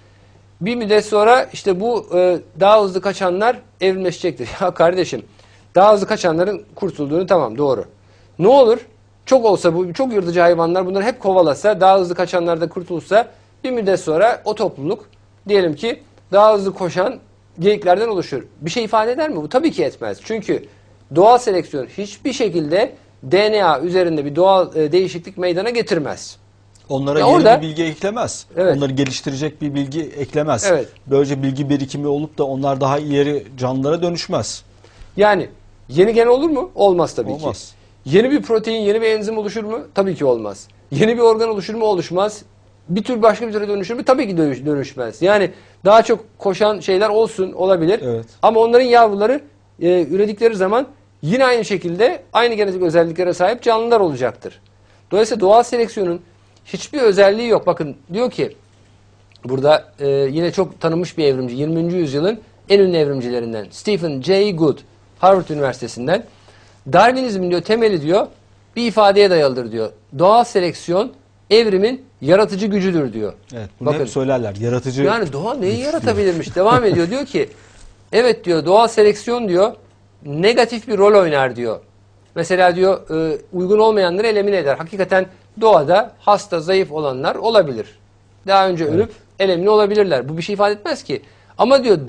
Speaker 1: Bir müddet sonra işte bu daha hızlı kaçanlar evrimleşecektir. Ya kardeşim daha hızlı kaçanların kurtulduğunu tamam doğru. Ne olur? Çok olsa bu çok yırtıcı hayvanlar bunları hep kovalasa daha hızlı kaçanlar da kurtulsa bir müddet sonra o topluluk diyelim ki daha hızlı koşan geyiklerden oluşur. Bir şey ifade eder mi bu? Tabii ki etmez. Çünkü doğal seleksiyon hiçbir şekilde DNA üzerinde bir doğal değişiklik meydana getirmez.
Speaker 2: Onlara yeni bir bilgi eklemez.
Speaker 1: Evet.
Speaker 2: Onları geliştirecek bir bilgi eklemez.
Speaker 1: Evet.
Speaker 2: Böylece bilgi birikimi olup da onlar daha ileri canlılara dönüşmez.
Speaker 1: Yani yeni gen olur mu? Olmaz tabii
Speaker 2: Olmaz.
Speaker 1: ki. Yeni bir protein, yeni bir enzim oluşur mu? Tabii ki olmaz. Yeni bir organ oluşur mu? Oluşmaz. Bir tür başka bir türe dönüşür mü? Tabii ki dönüşmez. Yani daha çok koşan şeyler olsun, olabilir.
Speaker 2: Evet.
Speaker 1: Ama onların yavruları üredikleri zaman yine aynı şekilde aynı genetik özelliklere sahip canlılar olacaktır. Dolayısıyla doğal seleksiyonun hiçbir özelliği yok. Bakın diyor ki burada yine çok tanınmış bir evrimci, 20. yüzyılın en ünlü evrimcilerinden Stephen Jay Gould, Harvard Üniversitesi'nden. Darwinizmin diyor temeli diyor bir ifadeye dayalıdır diyor. Doğal seleksiyon evrimin yaratıcı gücüdür diyor.
Speaker 2: Evet, bunu
Speaker 1: bakın,
Speaker 2: hep söylerler. Yaratıcı.
Speaker 1: Yani doğa neyi yaratabilirmiş? Devam ediyor diyor ki evet diyor doğal seleksiyon diyor negatif bir rol oynar diyor. Mesela diyor uygun olmayanları elimine eder. Hakikaten doğada hasta, zayıf olanlar olabilir. Daha önce ölüp elimine olabilirler. Bu bir şey ifade etmez ki. Ama diyor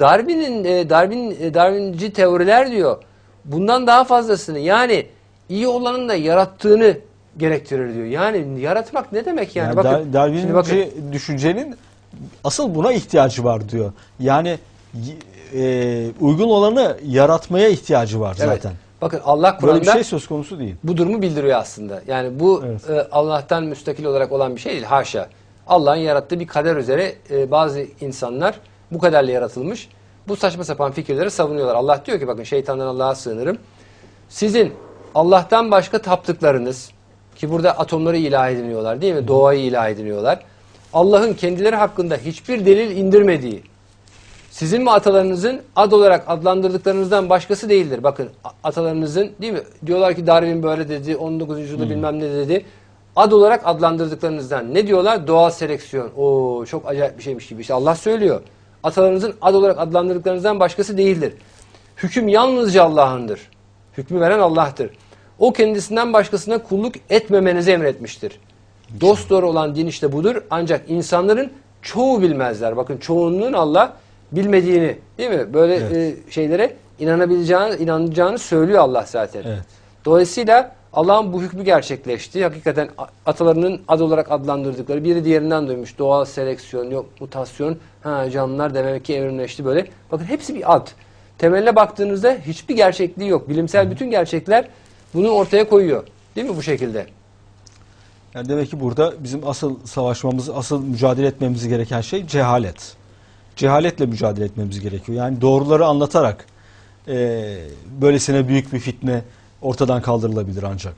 Speaker 1: Darwinci teoriler diyor bundan daha fazlasını yani iyi olanın da yarattığını gerektirir diyor. Yani yaratmak ne demek yani? Bakın,
Speaker 2: Darwinci düşüncenin asıl buna ihtiyacı var diyor. Yani uygun olanı yaratmaya ihtiyacı var zaten.
Speaker 1: Evet. Bakın Allah Kur'an'da
Speaker 2: böyle bir şey söz konusu değil.
Speaker 1: Bu durumu bildiriyor aslında. Yani bu Allah'tan müstakil olarak olan bir şey değil. Haşa. Allah'ın yarattığı bir kader üzere bazı insanlar bu kaderle yaratılmış. bu saçma sapan fikirleri savunuyorlar. Allah diyor ki bakın şeytandan Allah'a sığınırım. Sizin Allah'tan başka taptıklarınız ki burada atomları ilah ediniyorlar değil mi? Doğayı ilah ediniyorlar. Allah'ın kendileri hakkında hiçbir delil indirmediği, sizin mi atalarınızın ad olarak adlandırdıklarınızdan başkası değildir. Bakın atalarınızın değil mi? Diyorlar ki Darwin böyle dedi, 19. yüzyılda bilmem ne dedi. Ad olarak adlandırdıklarınızdan. Ne diyorlar? Doğal seleksiyon. Oo çok acayip bir şeymiş gibi. İşte Allah söylüyor. Atalarınızın ad olarak adlandırdıklarınızdan başkası değildir. Hüküm yalnızca Allah'ındır. Hükmü veren Allah'tır. O kendisinden başkasına kulluk etmemenizi emretmiştir. Dosdoğru olan din işte budur. Ancak insanların çoğu bilmezler. Bakın çoğunluğun Allah bilmediğini değil mi? Böyle
Speaker 2: Evet.
Speaker 1: Şeylere inanacağını söylüyor Allah zaten.
Speaker 2: Evet.
Speaker 1: Dolayısıyla Allah'ın bu hükmü gerçekleşti. Hakikaten atalarının ad olarak adlandırdıkları biri diğerinden duymuş. Doğal seleksiyon, yok mutasyon. Ha canlılar demek ki evrimleşti böyle. Bakın hepsi bir ad. Temeline baktığınızda hiçbir gerçekliği yok. Bilimsel bütün gerçekler bunu ortaya koyuyor. Değil mi bu şekilde?
Speaker 2: Yani demek ki burada bizim asıl savaşmamız, asıl mücadele etmemiz gereken şey cehalet. Cehaletle mücadele etmemiz gerekiyor. Yani doğruları anlatarak böylesine büyük bir fitne ortadan kaldırılabilir ancak.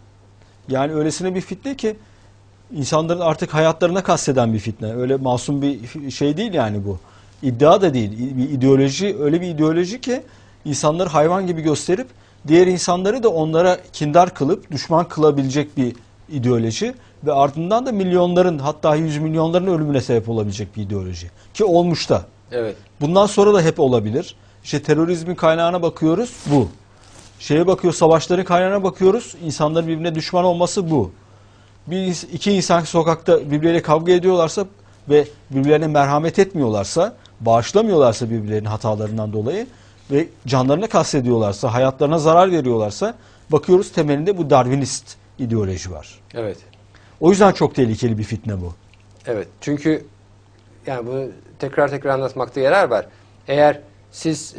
Speaker 2: Yani öylesine bir fitne ki insanların artık hayatlarına kasteden bir fitne. Öyle masum bir şey değil yani bu. İddia da değil. Bir ideoloji, öyle bir ideoloji ki insanları hayvan gibi gösterip diğer insanları da onlara kindar kılıp düşman kılabilecek bir ideoloji ve ardından da milyonların hatta 100 milyonların ölümüne sebep olabilecek bir ideoloji. Ki olmuş da.
Speaker 1: Evet.
Speaker 2: Bundan sonra da hep olabilir. İşte terörizmin kaynağına bakıyoruz bu. Şeye bakıyor, savaşların kaynağına bakıyoruz. İnsanların birbirine düşman olması bu. İki insan sokakta birbirleriyle kavga ediyorlarsa ve birbirlerine merhamet etmiyorlarsa, bağışlamıyorlarsa birbirlerinin hatalarından dolayı ve canlarına kastediyorlarsa, hayatlarına zarar veriyorlarsa bakıyoruz temelinde bu Darwinist ideoloji var.
Speaker 1: Evet.
Speaker 2: O yüzden çok tehlikeli bir fitne bu.
Speaker 1: Evet. Çünkü yani bunu tekrar anlatmakta yarar var. Eğer siz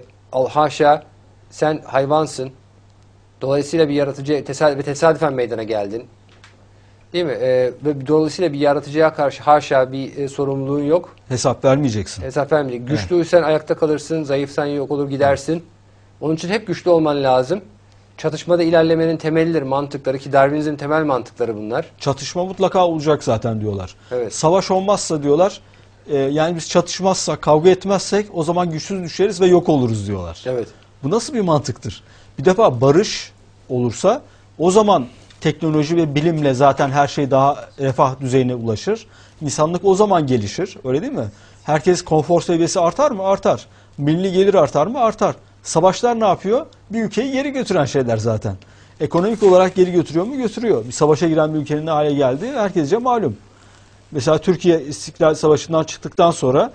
Speaker 1: haşa sen hayvansın. Dolayısıyla bir yaratıcı tesadüfen meydana geldin. Değil mi? Ve dolayısıyla bir yaratıcıya karşı haşa bir sorumluluğun yok.
Speaker 2: Hesap vermeyeceksin.
Speaker 1: Hesap vermeyecek. Güçlüysen ayakta kalırsın, zayıfsan yok olur gidersin. Onun için hep güçlü olman lazım. Çatışmada ilerlemenin temelidir, mantıkları ki Darwinizmin temel mantıkları bunlar.
Speaker 2: Çatışma mutlaka olacak zaten diyorlar.
Speaker 1: Evet.
Speaker 2: Savaş olmazsa diyorlar, yani biz çatışmazsak, kavga etmezsek o zaman güçsüz düşeriz ve yok oluruz diyorlar.
Speaker 1: Evet.
Speaker 2: Bu nasıl bir mantıktır? Bir defa barış olursa o zaman teknoloji ve bilimle zaten her şey daha refah düzeyine ulaşır. İnsanlık o zaman gelişir. Öyle değil mi? Herkes konfor seviyesi artar mı? Artar. Milli gelir artar mı? Artar. Savaşlar ne yapıyor? Bir ülkeyi geri götüren şeyler zaten. Ekonomik olarak geri götürüyor mu? Götürüyor. Bir savaşa giren bir ülkenin ne hale geldiği herkesce malum. Mesela Türkiye İstiklal Savaşı'ndan çıktıktan sonra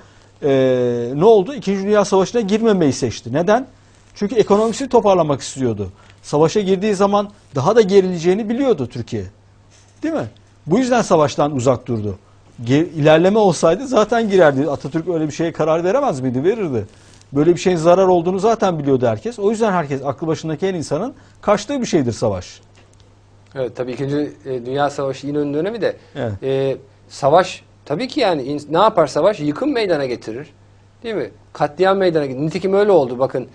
Speaker 2: ne oldu? İkinci Dünya Savaşı'na girmemeyi seçti. Neden? Çünkü ekonomisini toparlamak istiyordu. Savaşa girdiği zaman daha da gerileceğini biliyordu Türkiye. Değil mi? Bu yüzden savaştan uzak durdu. İlerleme olsaydı zaten girerdi. Atatürk öyle bir şeye karar veremez miydi? Verirdi. Böyle bir şeyin zarar olduğunu zaten biliyordu herkes. O yüzden herkes, aklı başındaki her insanın kaçtığı bir şeydir savaş.
Speaker 1: Evet tabii 2. Dünya Savaşı İnönü dönemi de
Speaker 2: Evet.
Speaker 1: savaş tabii ki yani ne yapar savaş? Yıkım meydana getirir. Değil mi? Katliam meydana getirir. Nitekim öyle oldu. Bakın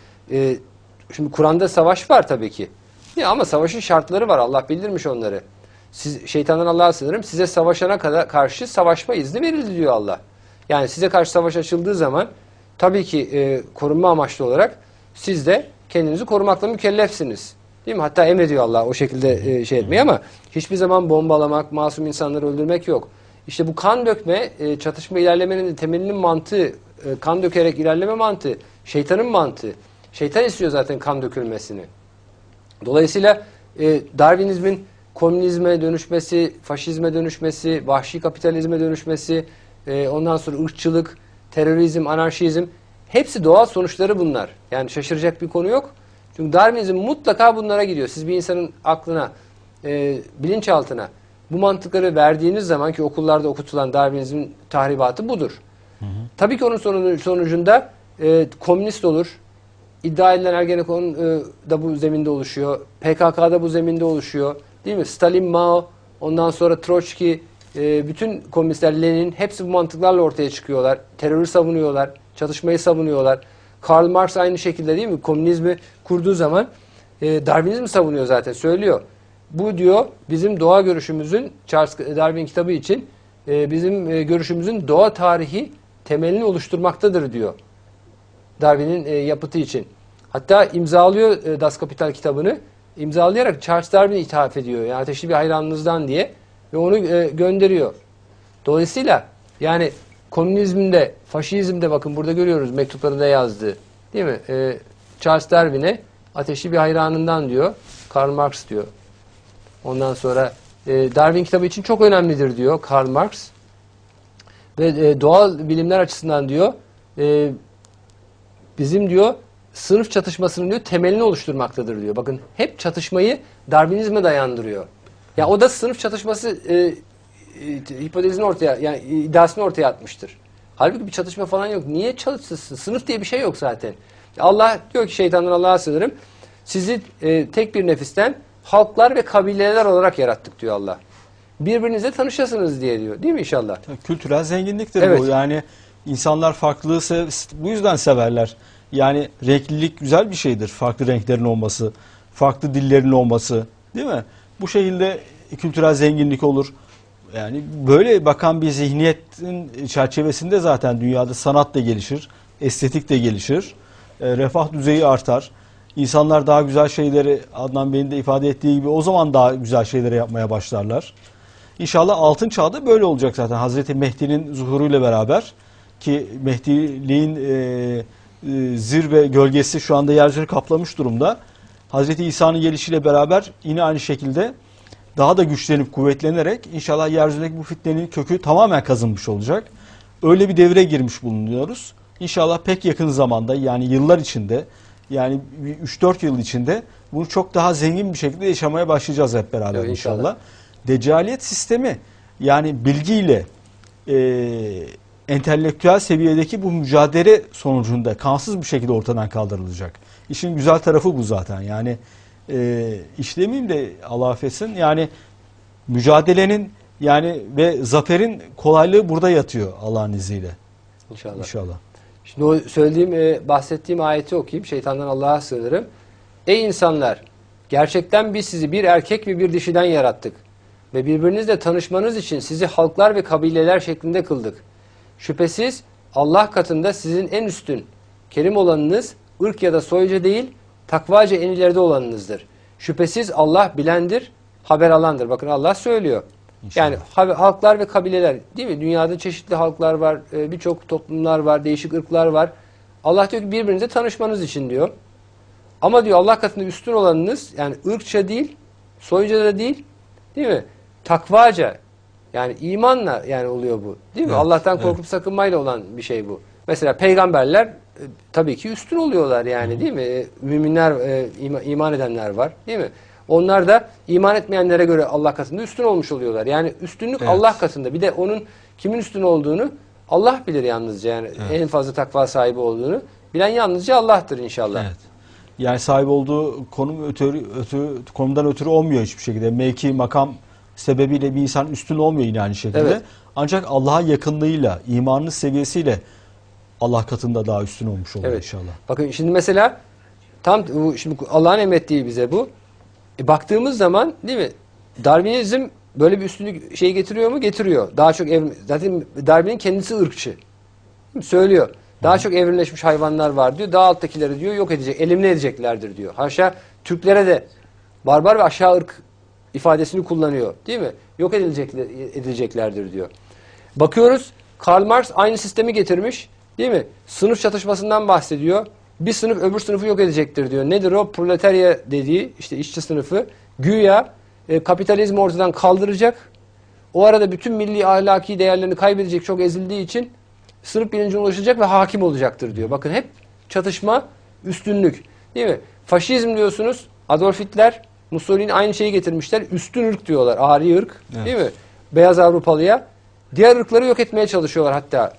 Speaker 1: şimdi Kur'an'da savaş var tabii ki. Ya ama savaşın şartları var. Allah bildirmiş onları. Siz şeytandan Allah'a sığınırım. Size savaşana kadar karşı savaşma izni verildi diyor Allah. Yani size karşı savaş açıldığı zaman tabii ki korunma amaçlı olarak siz de kendinizi korumakla mükellefsiniz. Değil mi? Hatta emrediyor Allah o şekilde şey etmeyi ama hiçbir zaman bombalamak, masum insanları öldürmek yok. İşte bu kan dökme, çatışma ilerlemenin temelinin mantığı, kan dökerek ilerleme mantığı, şeytanın mantığı. Şeytan istiyor zaten kan dökülmesini. Dolayısıyla Darwinizmin komünizme dönüşmesi, faşizme dönüşmesi, vahşi kapitalizme dönüşmesi, ondan sonra ırkçılık, terörizm, anarşizm hepsi doğal sonuçları bunlar. Yani şaşıracak bir konu yok. Çünkü Darwinizm mutlaka bunlara gidiyor. Siz bir insanın aklına, bilinçaltına bu mantıkları verdiğiniz zaman ki okullarda okutulan Darwinizmin tahribatı budur. Hı hı. Tabii ki onun sonucunda komünist olur. İddia edilen Ergenekon da bu zeminde oluşuyor. PKK'da bu zeminde oluşuyor. Değil mi? Stalin, Mao, ondan sonra Troçki, bütün komünistler, Lenin hepsi bu mantıklarla ortaya çıkıyorlar. Terörü savunuyorlar. çatışmayı savunuyorlar. Karl Marx aynı şekilde değil mi? Komünizmi kurduğu zaman Darwinizmi savunuyor zaten, söylüyor. Bu diyor bizim doğa görüşümüzün, Charles Darwin kitabı için bizim görüşümüzün doğa tarihi temelini oluşturmaktadır diyor. Darwin'in yapıtı için. Hatta imzalıyor Das Kapital kitabını. İmzalayarak Charles Darwin'e ithaf ediyor. Yani ateşli bir hayranınızdan diye. Ve onu gönderiyor. Dolayısıyla yani komünizmde, faşizmde bakın burada görüyoruz mektuplarında yazdığı. Değil mi? Charles Darwin'e ateşli bir hayranından diyor. Karl Marx diyor. Ondan sonra Darwin kitabı için çok önemlidir diyor Karl Marx. Ve doğal bilimler açısından diyor bizim diyor sınıf çatışmasının diyor temelini oluşturmaktadır diyor. Bakın hep çatışmayı Darwinizme dayandırıyor. Ya o da sınıf çatışması hipotezini ortaya, yani iddiasını ortaya atmıştır. Halbuki bir çatışma falan yok. Niye çalışsın? Sınıf diye bir şey yok zaten. Allah diyor ki şeytandan Allah'a sığınırım. Sizi tek bir nefisten halklar ve kabileler olarak yarattık diyor Allah. Birbirinizle tanışasınız diye diyor. Değil mi inşallah?
Speaker 2: Kültürel zenginliktir
Speaker 1: Evet.
Speaker 2: bu. Yani insanlar farklılığı bu yüzden severler. Yani renklilik güzel bir şeydir. Farklı renklerin olması, farklı dillerin olması, değil mi? Bu şekilde kültürel zenginlik olur. Yani böyle bakan bir zihniyetin çerçevesinde zaten dünyada sanat da gelişir, estetik de gelişir, refah düzeyi artar. İnsanlar daha güzel şeyleri, Adnan Bey'in de ifade ettiği gibi o zaman daha güzel şeyleri yapmaya başlarlar. İnşallah altın çağda böyle olacak zaten. Hazreti Mehdi'nin zuhuruyla beraber, ki Mehdiliğin zirve gölgesi şu anda yeryüzünü kaplamış durumda. Hazreti İsa'nın gelişiyle beraber yine aynı şekilde daha da güçlenip kuvvetlenerek inşallah yeryüzündeki bu fitnenin kökü tamamen kazınmış olacak. Öyle bir devre girmiş bulunuyoruz. İnşallah pek yakın zamanda, yani yıllar içinde, yani 3-4 yıl içinde bunu çok daha zengin bir şekilde yaşamaya başlayacağız hep beraber,
Speaker 1: evet,
Speaker 2: inşallah. Deccaliyet sistemi, yani bilgiyle entelektüel seviyedeki bu mücadele sonucunda kansız bir şekilde ortadan kaldırılacak. İşin güzel tarafı bu zaten. Yani işlemeyeyim de Allah affetsin. Yani mücadelenin ve zaferin kolaylığı burada yatıyor Allah'ın izniyle.
Speaker 1: İnşallah.
Speaker 2: İnşallah.
Speaker 1: Şimdi o söylediğim, bahsettiğim ayeti okuyayım. Şeytandan Allah'a sığınırım. Ey insanlar! Gerçekten biz sizi bir erkek ve bir dişiden yarattık. Ve birbirinizle tanışmanız için sizi halklar ve kabileler şeklinde kıldık. Şüphesiz Allah katında sizin en üstün, kerim olanınız, ırk ya da soyca değil, takvaca en ileride olanınızdır. Şüphesiz Allah bilendir, haber alandır. Bakın Allah söylüyor. İnşallah. Yani halklar ve kabileler, değil mi? Dünyada çeşitli halklar var, birçok toplumlar var, değişik ırklar var. Allah diyor ki birbirinize tanışmanız için diyor. Ama diyor Allah katında üstün olanınız, yani ırkça değil, soyca da değil mi? Takvaca, yani imanla yani oluyor bu. Değil mi?
Speaker 2: Evet,
Speaker 1: Allah'tan korkup sakınmayla olan bir şey bu. Mesela peygamberler tabii ki üstün oluyorlar yani, değil mi? Müminler, iman edenler var, değil mi? Onlar da iman etmeyenlere göre Allah katında üstün olmuş oluyorlar. Yani üstünlük Allah katında. Bir de onun kimin üstün olduğunu Allah bilir yalnızca. Yani en fazla takva sahibi olduğunu bilen yalnızca Allah'tır inşallah.
Speaker 2: Evet. Yani sahip olduğu konumdan ötürü olmuyor hiçbir şekilde. Mevki, makam sebebiyle bir insan üstün olmuyor yine aynı şekilde. Evet. Ancak Allah'a yakınlığıyla, imanının seviyesiyle Allah katında daha üstün olmuş oluyor inşallah.
Speaker 1: Bakın şimdi mesela şimdi Allah'ın emrettiği bize bu. Baktığımız zaman, değil mi? Darwinizm böyle bir üstünlük şey getiriyor mu? Getiriyor. Daha çok zaten Darwin'in kendisi ırkçı. Söylüyor. Daha çok evrimleşmiş hayvanlar var diyor. Daha alttakileri diyor yok edecek, elimine edeceklerdir diyor. Haşa Türklere de barbar ve aşağı ırk ifadesini kullanıyor. Değil mi? Yok edileceklerdir diyor. Bakıyoruz Karl Marx aynı sistemi getirmiş. Değil mi? Sınıf çatışmasından bahsediyor. Bir sınıf öbür sınıfı yok edecektir diyor. Nedir o? Proletarya dediği, işte işçi sınıfı güya kapitalizmi ortadan kaldıracak. O arada bütün milli ahlaki değerlerini kaybedecek, çok ezildiği için sınıf bilincine ulaşacak ve hakim olacaktır diyor. Bakın hep çatışma, üstünlük. Değil mi? Faşizm diyorsunuz. Adolf Hitler, Mussolini aynı şeyi getirmişler. Üstün ırk diyorlar. Ari ırk. Evet. Değil mi? Beyaz Avrupalıya. Diğer ırkları yok etmeye çalışıyorlar hatta.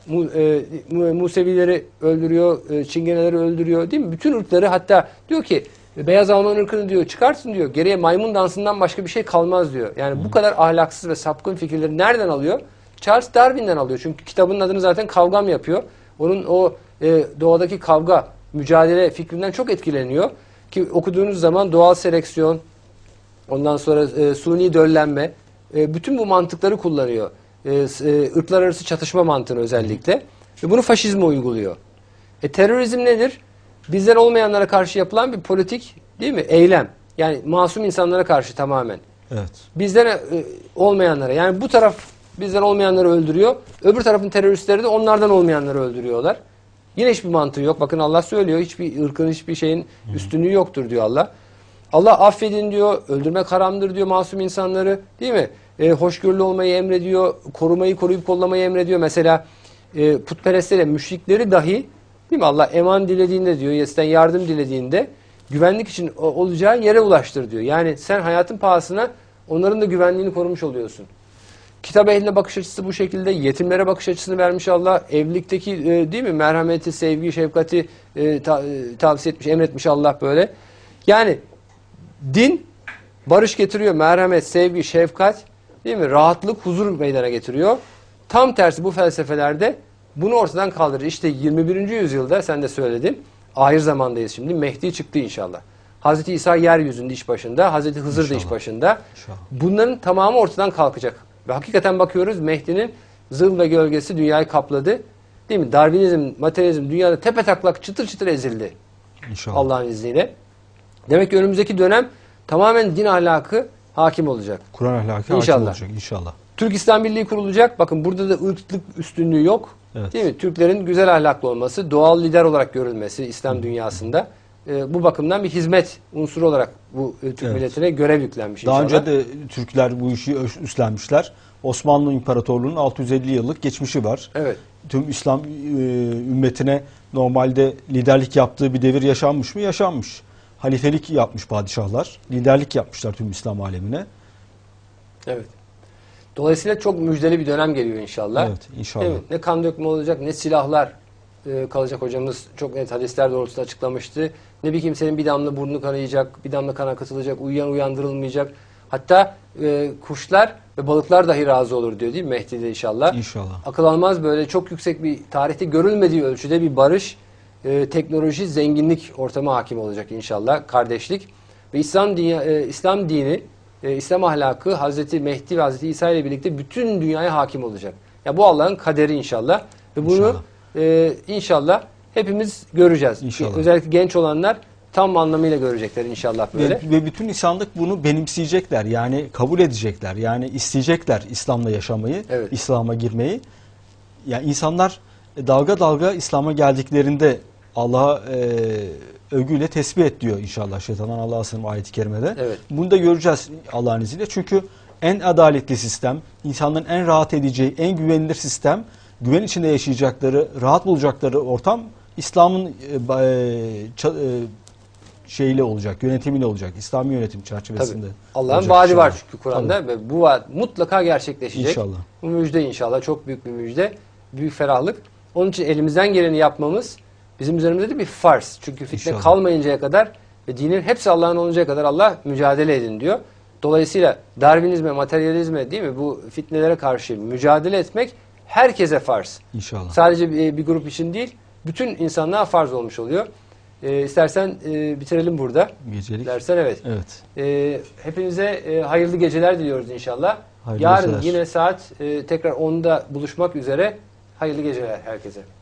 Speaker 1: Musevileri öldürüyor, Çingeneleri öldürüyor. Değil mi? Bütün ırkları, hatta diyor ki beyaz Alman ırkını diyor çıkarsın diyor. Geriye maymun dansından başka bir şey kalmaz diyor. Yani bu kadar ahlaksız ve sapkın fikirleri nereden alıyor? Charles Darwin'den alıyor. Çünkü kitabının adını zaten Kavgam yapıyor. Onun o doğadaki kavga, mücadele fikrinden çok etkileniyor. Ki okuduğunuz zaman doğal seleksiyon, ondan sonra suni döllenme, bütün bu mantıkları kullanıyor. Irklar arası çatışma mantığını özellikle. Ve bunu faşizme uyguluyor. Terörizm nedir? Bizden olmayanlara karşı yapılan bir politik, değil mi? Eylem. Yani masum insanlara karşı tamamen.
Speaker 2: Evet.
Speaker 1: Bizden olmayanlara, yani bu taraf bizden olmayanları öldürüyor. Öbür tarafın teröristleri de onlardan olmayanları öldürüyorlar. Yine hiçbir mantığı yok. Bakın Allah söylüyor. Hiçbir ırkın, hiçbir şeyin üstünlüğü yoktur diyor Allah. Allah affedin diyor. Öldürmek haramdır diyor masum insanları. Değil mi? Hoşgörülü olmayı emrediyor. Korumayı, koruyup kollamayı emrediyor. Mesela putperestlere, müşrikleri dahi, değil mi? Allah eman dilediğinde diyor, yesten yardım dilediğinde güvenlik için olacağın yere ulaştır diyor. Yani sen hayatın pahasına onların da güvenliğini korumuş oluyorsun. Kitap ehline bakış açısı bu şekilde. Yetimlere bakış açısını vermiş Allah. Evlilikteki değil mi? Merhameti, sevgi, şefkati tavsiye etmiş, emretmiş Allah böyle. Yani din barış getiriyor. Merhamet, sevgi, şefkat, değil mi? Rahatlık, huzur meydana getiriyor. Tam tersi bu felsefelerde bunu ortadan kaldırır. İşte 21. yüzyılda sen de söyledin. Ahir zamandayız şimdi. Mehdi çıktı inşallah. Hazreti İsa yeryüzünde iş başında. Hazreti Hızır da iş başında.
Speaker 2: İnşallah.
Speaker 1: Bunların tamamı ortadan kalkacak. Ve hakikaten bakıyoruz Mehdi'nin zıl ve gölgesi dünyayı kapladı. Değil mi? Darwinizm, materyalizm dünyada tepetaklak çıtır çıtır ezildi.
Speaker 2: İnşallah.
Speaker 1: Allah'ın izniyle. Demek ki önümüzdeki dönem tamamen din ahlakı hakim olacak.
Speaker 2: Kur'an ahlakı
Speaker 1: İnşallah.
Speaker 2: hakim olacak inşallah.
Speaker 1: Türk İslam Birliği kurulacak. Bakın burada da ırklık üstünlüğü yok.
Speaker 2: Evet.
Speaker 1: Değil mi? Türklerin güzel ahlaklı olması, doğal lider olarak görülmesi İslam dünyasında. Bu bakımdan bir hizmet unsuru olarak bu Türk milletine görev yüklenmiş
Speaker 2: Daha
Speaker 1: inşallah.
Speaker 2: önce de Türkler bu işi üstlenmişler. Osmanlı İmparatorluğu'nun 650 yıllık geçmişi var.
Speaker 1: Evet.
Speaker 2: Tüm İslam ümmetine normalde liderlik yaptığı bir devir yaşanmış mı? Yaşanmış. Halifelik yapmış padişahlar. Liderlik yapmışlar tüm İslam alemine.
Speaker 1: Evet. Dolayısıyla çok müjdeli bir dönem geliyor inşallah.
Speaker 2: Evet, inşallah.
Speaker 1: Değil mi? Ne kan dökme olacak, ne silahlar kalacak. Hocamız çok net hadisler doğrultusunda açıklamıştı. Ne bir kimsenin bir damla burnu kanayacak, bir damla kan akıtılacak, uyuyan uyandırılmayacak. Hatta kuşlar ve balıklar dahi razı olur diyor, değil mi Mehdi'de inşallah.
Speaker 2: İnşallah.
Speaker 1: Akıl almaz böyle çok yüksek bir tarihte görülmediği ölçüde bir barış, teknoloji, zenginlik ortamı hakim olacak inşallah. Kardeşlik ve İslam dini, İslam ahlakı Hazreti Mehdi ve Hazreti İsa ile birlikte bütün dünyaya hakim olacak. Ya bu Allah'ın kaderi inşallah. Ve bunu
Speaker 2: İnşallah.
Speaker 1: inşallah hepimiz göreceğiz.
Speaker 2: İnşallah.
Speaker 1: Özellikle genç olanlar tam anlamıyla görecekler inşallah böyle.
Speaker 2: Ve bütün insanlık bunu benimseyecekler. Yani kabul edecekler. Yani isteyecekler İslam'la yaşamayı,
Speaker 1: Evet.
Speaker 2: İslam'a girmeyi. Yani insanlar dalga dalga İslam'a geldiklerinde Allah'a övgüyle tesbih et diyor inşallah şeytandan Allah'a sığınırım ayet-i kerimede.
Speaker 1: Evet.
Speaker 2: Bunu da göreceğiz Allah'ın izniyle. Çünkü en adaletli sistem, insanların en rahat edeceği, en güvenilir sistem, güven içinde yaşayacakları, rahat bulacakları ortam İslam'ın şeyle olacak, yönetimiyle olacak. İslami yönetim çerçevesinde.
Speaker 1: Tabii. Allah'ın
Speaker 2: olacak
Speaker 1: vaadi
Speaker 2: inşallah.
Speaker 1: var çünkü Kur'an'da ve bu vaat mutlaka gerçekleşecek.
Speaker 2: İnşallah.
Speaker 1: Bu müjde inşallah çok büyük bir müjde, büyük ferahlık. Onun için elimizden geleni yapmamız bizim üzerimizde de bir farz. Çünkü fitne
Speaker 2: İnşallah.
Speaker 1: kalmayıncaya kadar ve dinin hepsi Allah'ın oluncaya kadar Allah mücadele edin diyor. Dolayısıyla Darwinizme, materyalizme, değil mi, bu fitnelere karşı mücadele etmek herkese farz.
Speaker 2: İnşallah.
Speaker 1: Sadece bir grup için değil, bütün insanlığa farz olmuş oluyor. İstersen bitirelim burada.
Speaker 2: Gecelik.
Speaker 1: Dersen evet.
Speaker 2: Evet.
Speaker 1: Hepinize hayırlı geceler diliyoruz inşallah.
Speaker 2: Hayırlı
Speaker 1: Yarın
Speaker 2: geceler.
Speaker 1: yine saat tekrar 10'da buluşmak üzere. Hayırlı geceler herkese.